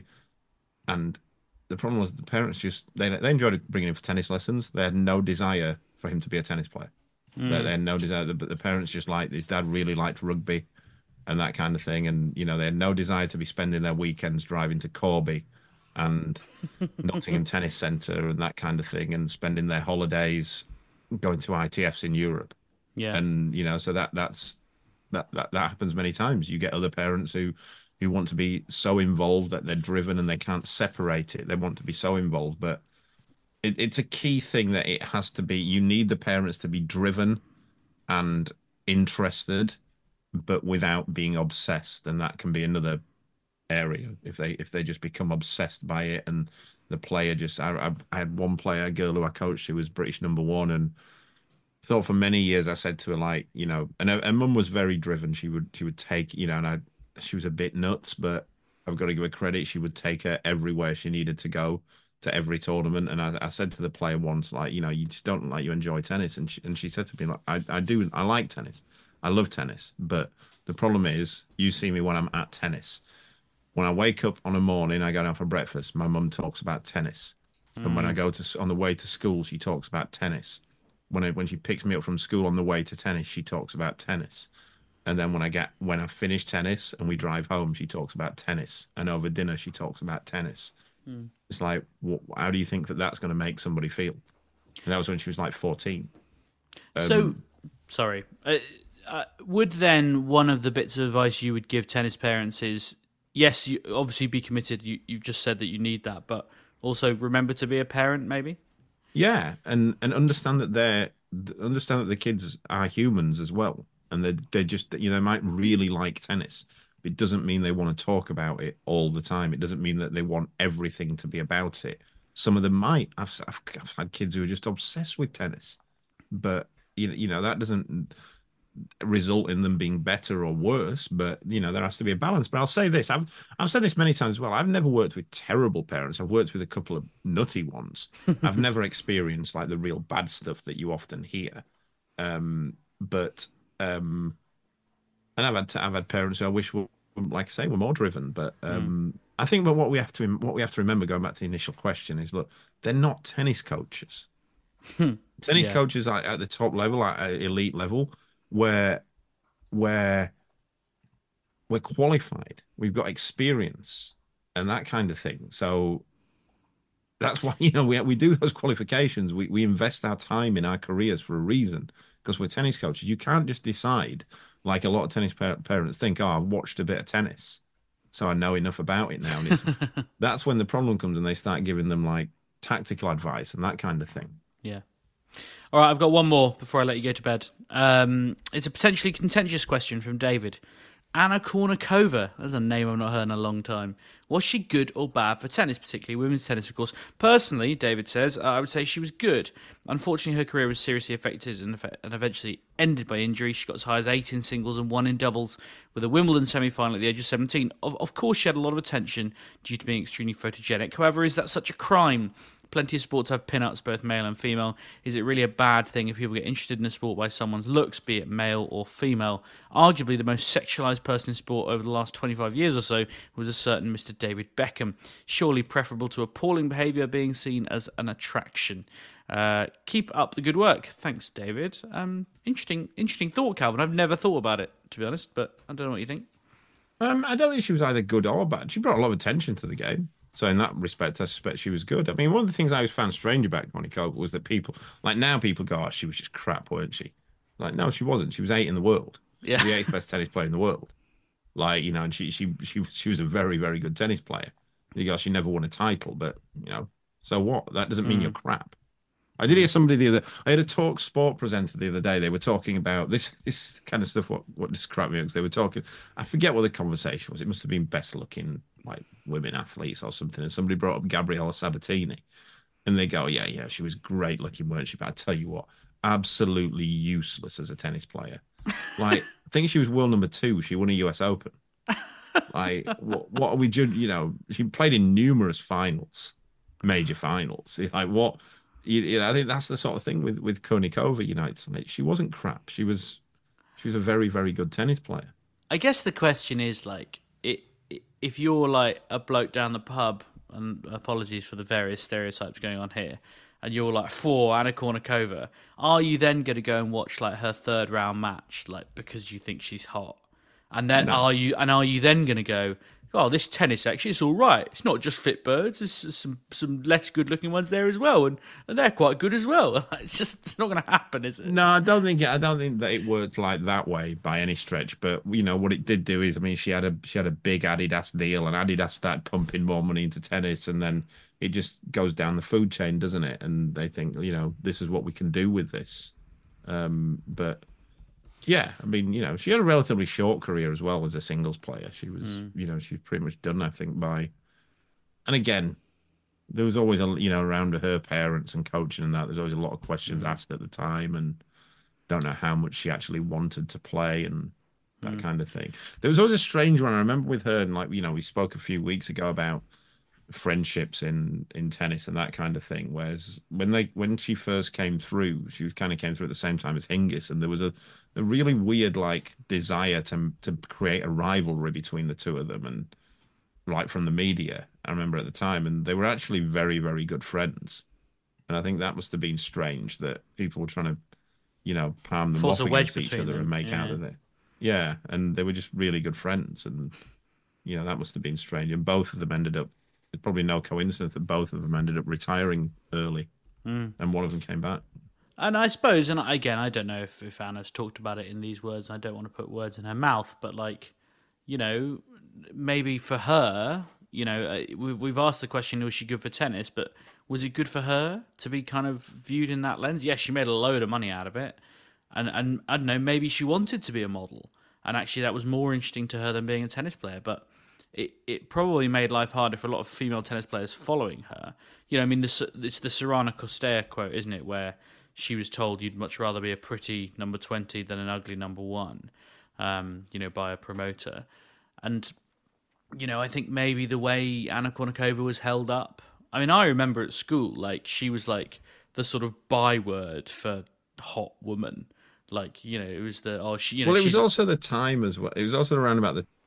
[SPEAKER 4] And the problem was the parents just they they enjoyed bringing him for tennis lessons. They had no desire for him to be a tennis player. Mm. They, they had no desire. But the parents just liked, his dad really liked rugby and that kind of thing. And you know, they had no desire to be spending their weekends driving to Corby and Nottingham Tennis Centre and that kind of thing, and spending their holidays going to I T Fs in Europe. Yeah. And, you know, so that that's that, that that happens many times. You get other parents who who want to be so involved that they're driven and they can't separate it. They want to be so involved. But it, it's a key thing that it has to be, you need the parents to be driven and interested, but without being obsessed. And that can be another area if they if they just become obsessed by it. And the player just I, I, I had one player, a girl who I coached, who was British number one, and thought for many years I said to her, like, you know, and her, her mum was very driven. She would she would take, you know, and I she was a bit nuts, but I've got to give her credit. She would take her everywhere she needed to go, to every tournament. And I, I said to the player once, like, you know, you just don't like you enjoy tennis. And she, and she said to me, like, I, I do, I like tennis. I love tennis. But the problem is, you see me when I'm at tennis. When I wake up on a morning, I go down for breakfast, my mum talks about tennis. Mm. And when I go to, on the way to school, she talks about tennis. When I, when she picks me up from school on the way to tennis, she talks about tennis. And then when I get when I finish tennis and we drive home, she talks about tennis. And over dinner, she talks about tennis. Mm. It's like, what, how do you think that that's going to make somebody feel? And that was when she was like fourteen. Um,
[SPEAKER 3] so, sorry. Uh, uh, would then one of the bits of advice you would give tennis parents is, yes, you obviously be committed. You, you've just said that you need that, but also remember to be a parent, maybe?
[SPEAKER 4] Yeah, and and understand that they're understand that the kids are humans as well, and they they just, you know, they might really like tennis. It doesn't mean they want to talk about it all the time. It doesn't mean that they want everything to be about it. Some of them might. I've I've, I've had kids who are just obsessed with tennis, but you know, you know that doesn't result in them being better or worse. But you know, there has to be a balance. But I'll say this: I've I've said this many times as well. I've never worked with terrible parents. I've worked with a couple of nutty ones. I've never experienced like the real bad stuff that you often hear. Um, but um, and I've had I've had parents who I wish were, like I say, we're more driven. But um, mm. I think, but what we have to what we have to remember, going back to the initial question, is look, they're not tennis coaches. Tennis yeah. coaches are at the top level, at elite level, where where we're qualified, we've got experience, and that kind of thing. So that's why, you know, we we do those qualifications. We we invest our time in our careers for a reason, because we're tennis coaches. You can't just decide, like a lot of tennis parents think, oh, I've watched a bit of tennis, so I know enough about it now. And it's, that's when the problem comes, and they start giving them like tactical advice and that kind of thing.
[SPEAKER 3] Yeah. All right, I've got one more before I let you go to bed. Um, it's a potentially contentious question from David. Anna Kournikova, that's a name I've not heard in a long time. Was she good or bad for tennis, particularly women's tennis, of course? Personally, David says, uh, I would say she was good. Unfortunately, her career was seriously affected and, and eventually ended by injury. She got as high as eight in singles and one in doubles with a Wimbledon semi-final at the age of seventeen. Of, of course, she had a lot of attention due to being extremely photogenic. However, is that such a crime? Plenty of sports have pin-ups, both male and female. Is it really a bad thing if people get interested in a sport by someone's looks, be it male or female? Arguably the most sexualised person in sport over the last twenty-five years or so was a certain Mister David Beckham. Surely preferable to appalling behaviour being seen as an attraction. Uh, keep up the good work. Thanks, David. Um, interesting interesting thought, Calvin. I've never thought about it, to be honest, but I don't know what you think.
[SPEAKER 4] Um, I don't think she was either good or bad. She brought a lot of attention to the game. So in that respect, I suspect she was good. I mean, one of the things I always found strange about Kournikova was that people, like now people go, oh, she was just crap, weren't she? Like, no, she wasn't. She was eight in the world.
[SPEAKER 3] Yeah.
[SPEAKER 4] The eighth best tennis player in the world. Like, you know, and she she she she was a very, very good tennis player. You go, she never won a title, but, you know, so what? That doesn't mean mm. you're crap. I did hear somebody the other, I had a talk sport presenter the other day. They were talking about this this kind of stuff, what, what just cracked me up, because they were talking, I forget what the conversation was. It must have been best looking, like, women athletes or something. And somebody brought up Gabriella Sabatini. And they go, yeah, yeah, she was great looking, weren't she? But I tell you what, absolutely useless as a tennis player. Like, I think she was world number two. She won a U S Open. Like, what, what are we doing? You know, she played in numerous finals, major finals. Like, what? You, you know, I think that's the sort of thing with with Kournikova. You know, it's like, she wasn't crap. She was, she was a very, very good tennis player.
[SPEAKER 3] I guess the question is, like, it, it, if you're like a bloke down the pub, and apologies for the various stereotypes going on here, and you're like for Anna Kournikova, are you then going to go and watch like her third round match, like because you think she's hot? And then no. are you and are you then going to go, oh, this tennis actually, it's all right. It's not just fit birds. There's some some less good looking ones there as well, and, and they're quite good as well. It's just it's not going to happen, is it?
[SPEAKER 4] No, I don't think I don't think that it worked like that way by any stretch. But you know what it did do is, I mean, she had a she had a big Adidas deal, and Adidas started pumping more money into tennis, and then it just goes down the food chain, doesn't it? And they think, you know, this is what we can do with this. Um, but. Yeah, I mean, you know, she had a relatively short career as well as a singles player. She was, mm. you know, she's pretty much done, I think, by... And again, there was always, a you know, around her parents and coaching and that, there's always a lot of questions mm. asked at the time, and don't know how much she actually wanted to play and that mm. kind of thing. There was always a strange one. I remember with her, and like, you know, we spoke a few weeks ago about friendships in in tennis and that kind of thing, whereas when they when she first came through, she kind of came through at the same time as Hingis, and there was a a really weird like desire to to create a rivalry between the two of them, and like from the media, I remember at the time, and they were actually very, very good friends. And I think that must have been strange that people were trying to, you know, palm them
[SPEAKER 3] Force
[SPEAKER 4] off against each other
[SPEAKER 3] them.
[SPEAKER 4] and make
[SPEAKER 3] yeah.
[SPEAKER 4] out of it. Yeah, and they were just really good friends, and you know, that must have been strange. And both of them ended up, it's probably no coincidence that both of them ended up retiring early, mm. and one of them came back.
[SPEAKER 3] And I suppose, and again, I don't know if, if Anna's talked about it in these words, and I don't want to put words in her mouth, but like, you know, maybe for her, you know, we've asked the question, was she good for tennis? But was it good for her to be kind of viewed in that lens? Yes, she made a load of money out of it. And, and I don't know, maybe she wanted to be a model. And actually that was more interesting to her than being a tennis player. But it, it probably made life harder for a lot of female tennis players following her. You know, I mean, this, it's the Sorana Costea quote, isn't it? Where she was told you'd much rather be a pretty number twenty than an ugly number one, um, you know, by a promoter. And, you know, I think maybe the way Anna Kournikova was held up, I mean, I remember at school, like, she was like the sort of byword for hot woman. Like, you know, it was the, oh, she, you know,
[SPEAKER 4] well, it was also the time as well. It was also around about the,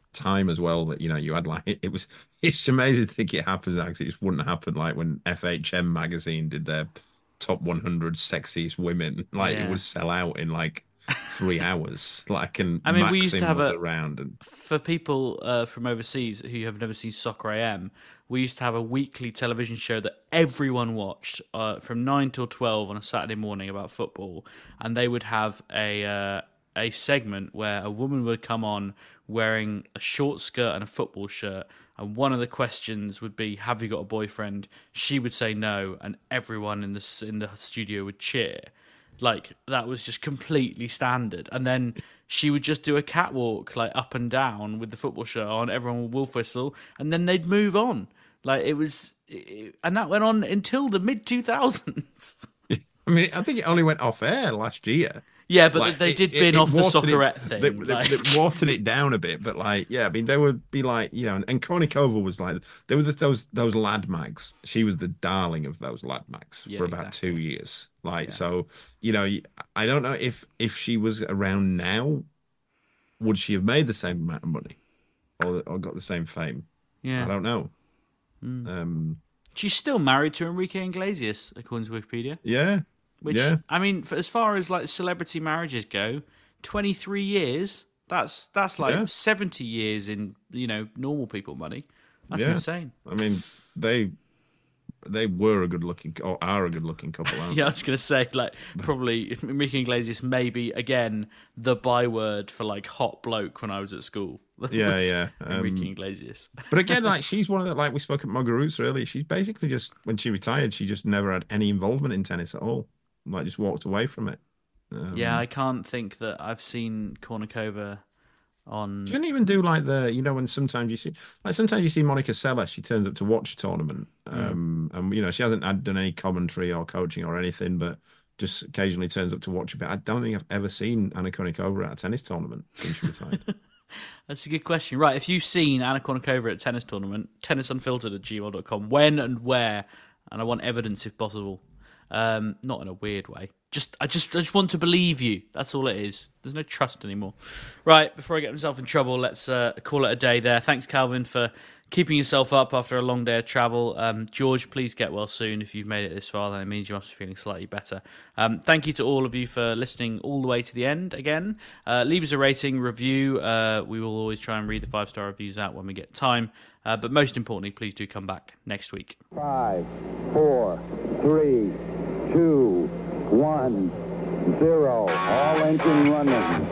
[SPEAKER 4] time as well that, you know, you had like, it, it was, it's amazing to think it happens now, because it just wouldn't happen like when F H M magazine did their top one hundred sexiest women. Like
[SPEAKER 3] Yeah.
[SPEAKER 4] it would sell out in like three hours. Like, and
[SPEAKER 3] I mean,
[SPEAKER 4] Maxim
[SPEAKER 3] we used to have
[SPEAKER 4] was
[SPEAKER 3] a
[SPEAKER 4] around and
[SPEAKER 3] for people uh, from overseas who have never seen Soccer A M. We used to have a weekly television show that everyone watched uh, from nine till twelve on a Saturday morning about football, and they would have a uh, a segment where a woman would come on wearing a short skirt and a football shirt, and one of the questions would be, "Have you got a boyfriend?" She would say no, and everyone in the in the studio would cheer. Like, that was just completely standard. And then she would just do a catwalk, like, up and down with the football shirt on. Everyone would wolf whistle, and then they'd move on. Like, it was... It, and that went on until the mid two thousands.
[SPEAKER 4] I mean, I think it only went off air last year.
[SPEAKER 3] Yeah, but
[SPEAKER 4] Like,
[SPEAKER 3] they
[SPEAKER 4] it-
[SPEAKER 3] did
[SPEAKER 4] it-
[SPEAKER 3] bin
[SPEAKER 4] it
[SPEAKER 3] off the
[SPEAKER 4] watered it-
[SPEAKER 3] Soccerette thing.
[SPEAKER 4] They, they,
[SPEAKER 3] like...
[SPEAKER 4] they watered it down a bit, but like, yeah, I mean, they would be like, you know, and, and Kornikova was like, they were the, those those lad mags. She was the darling of those lad mags
[SPEAKER 3] Yeah,
[SPEAKER 4] for about
[SPEAKER 3] exactly.
[SPEAKER 4] two years. Like,
[SPEAKER 3] Yeah.
[SPEAKER 4] so, you know, I don't know if if she was around now, would she have made the same amount of money, or or got the same fame?
[SPEAKER 3] Yeah.
[SPEAKER 4] I don't know.
[SPEAKER 3] Mm.
[SPEAKER 4] Um,
[SPEAKER 3] She's still married to Enrique Iglesias, according to Wikipedia.
[SPEAKER 4] yeah,
[SPEAKER 3] Which,
[SPEAKER 4] yeah.
[SPEAKER 3] I mean, for, as far as like celebrity marriages go, twenty-three years. That's that's like
[SPEAKER 4] Yeah.
[SPEAKER 3] seventy years in, you know, normal people money. That's
[SPEAKER 4] Yeah.
[SPEAKER 3] insane.
[SPEAKER 4] I mean, they they were a good looking, or are a good looking couple. Aren't
[SPEAKER 3] Yeah, I
[SPEAKER 4] they?
[SPEAKER 3] was gonna say, like, probably Enrique Iglesias may be again the byword for like hot bloke when I was at school.
[SPEAKER 4] Yeah,
[SPEAKER 3] Was
[SPEAKER 4] yeah.
[SPEAKER 3] Enrique
[SPEAKER 4] Um,
[SPEAKER 3] Iglesias.
[SPEAKER 4] But again, like she's one of the, like we spoke at Muguruza earlier. She's basically just, when she retired, she just never had any involvement in tennis at all. Like just walked away from it. Um,
[SPEAKER 3] Yeah, I can't think that I've seen Kornikova on.
[SPEAKER 4] She didn't even do like the, you know, when sometimes you see, like sometimes you see Monica Seles, she turns up to watch a tournament. Um, and, you know, she hasn't had done any commentary or coaching or anything, but just occasionally turns up to watch a bit. I don't think I've ever seen Anna Kournikova at a tennis tournament since she retired.
[SPEAKER 3] That's a good question. Right, if you've seen Anna Kournikova at a tennis tournament, tennisunfiltered at gmail dot com. When and where? And I want evidence if possible. Um, not in a weird way. Just I just I just want to believe you. That's all it is. There's no trust anymore. Right, before I get myself in trouble, let's uh, call it a day there. Thanks, Calvin, for keeping yourself up after a long day of travel. Um, George, please get well soon. If you've made it this far, then it means you must be feeling slightly better. Um, thank you to all of you for listening all the way to the end again. Uh, leave us a rating, review. Uh, we will always try and read the five-star reviews out when we get time. Uh, but most importantly, please do come back next week.
[SPEAKER 2] Five, four, three, two, one, zero. All engine running.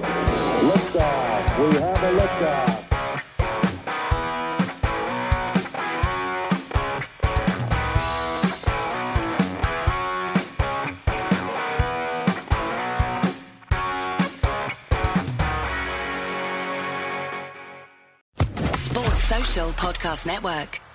[SPEAKER 2] Liftoff. We have a liftoff.
[SPEAKER 1] Sports Social Podcast Network.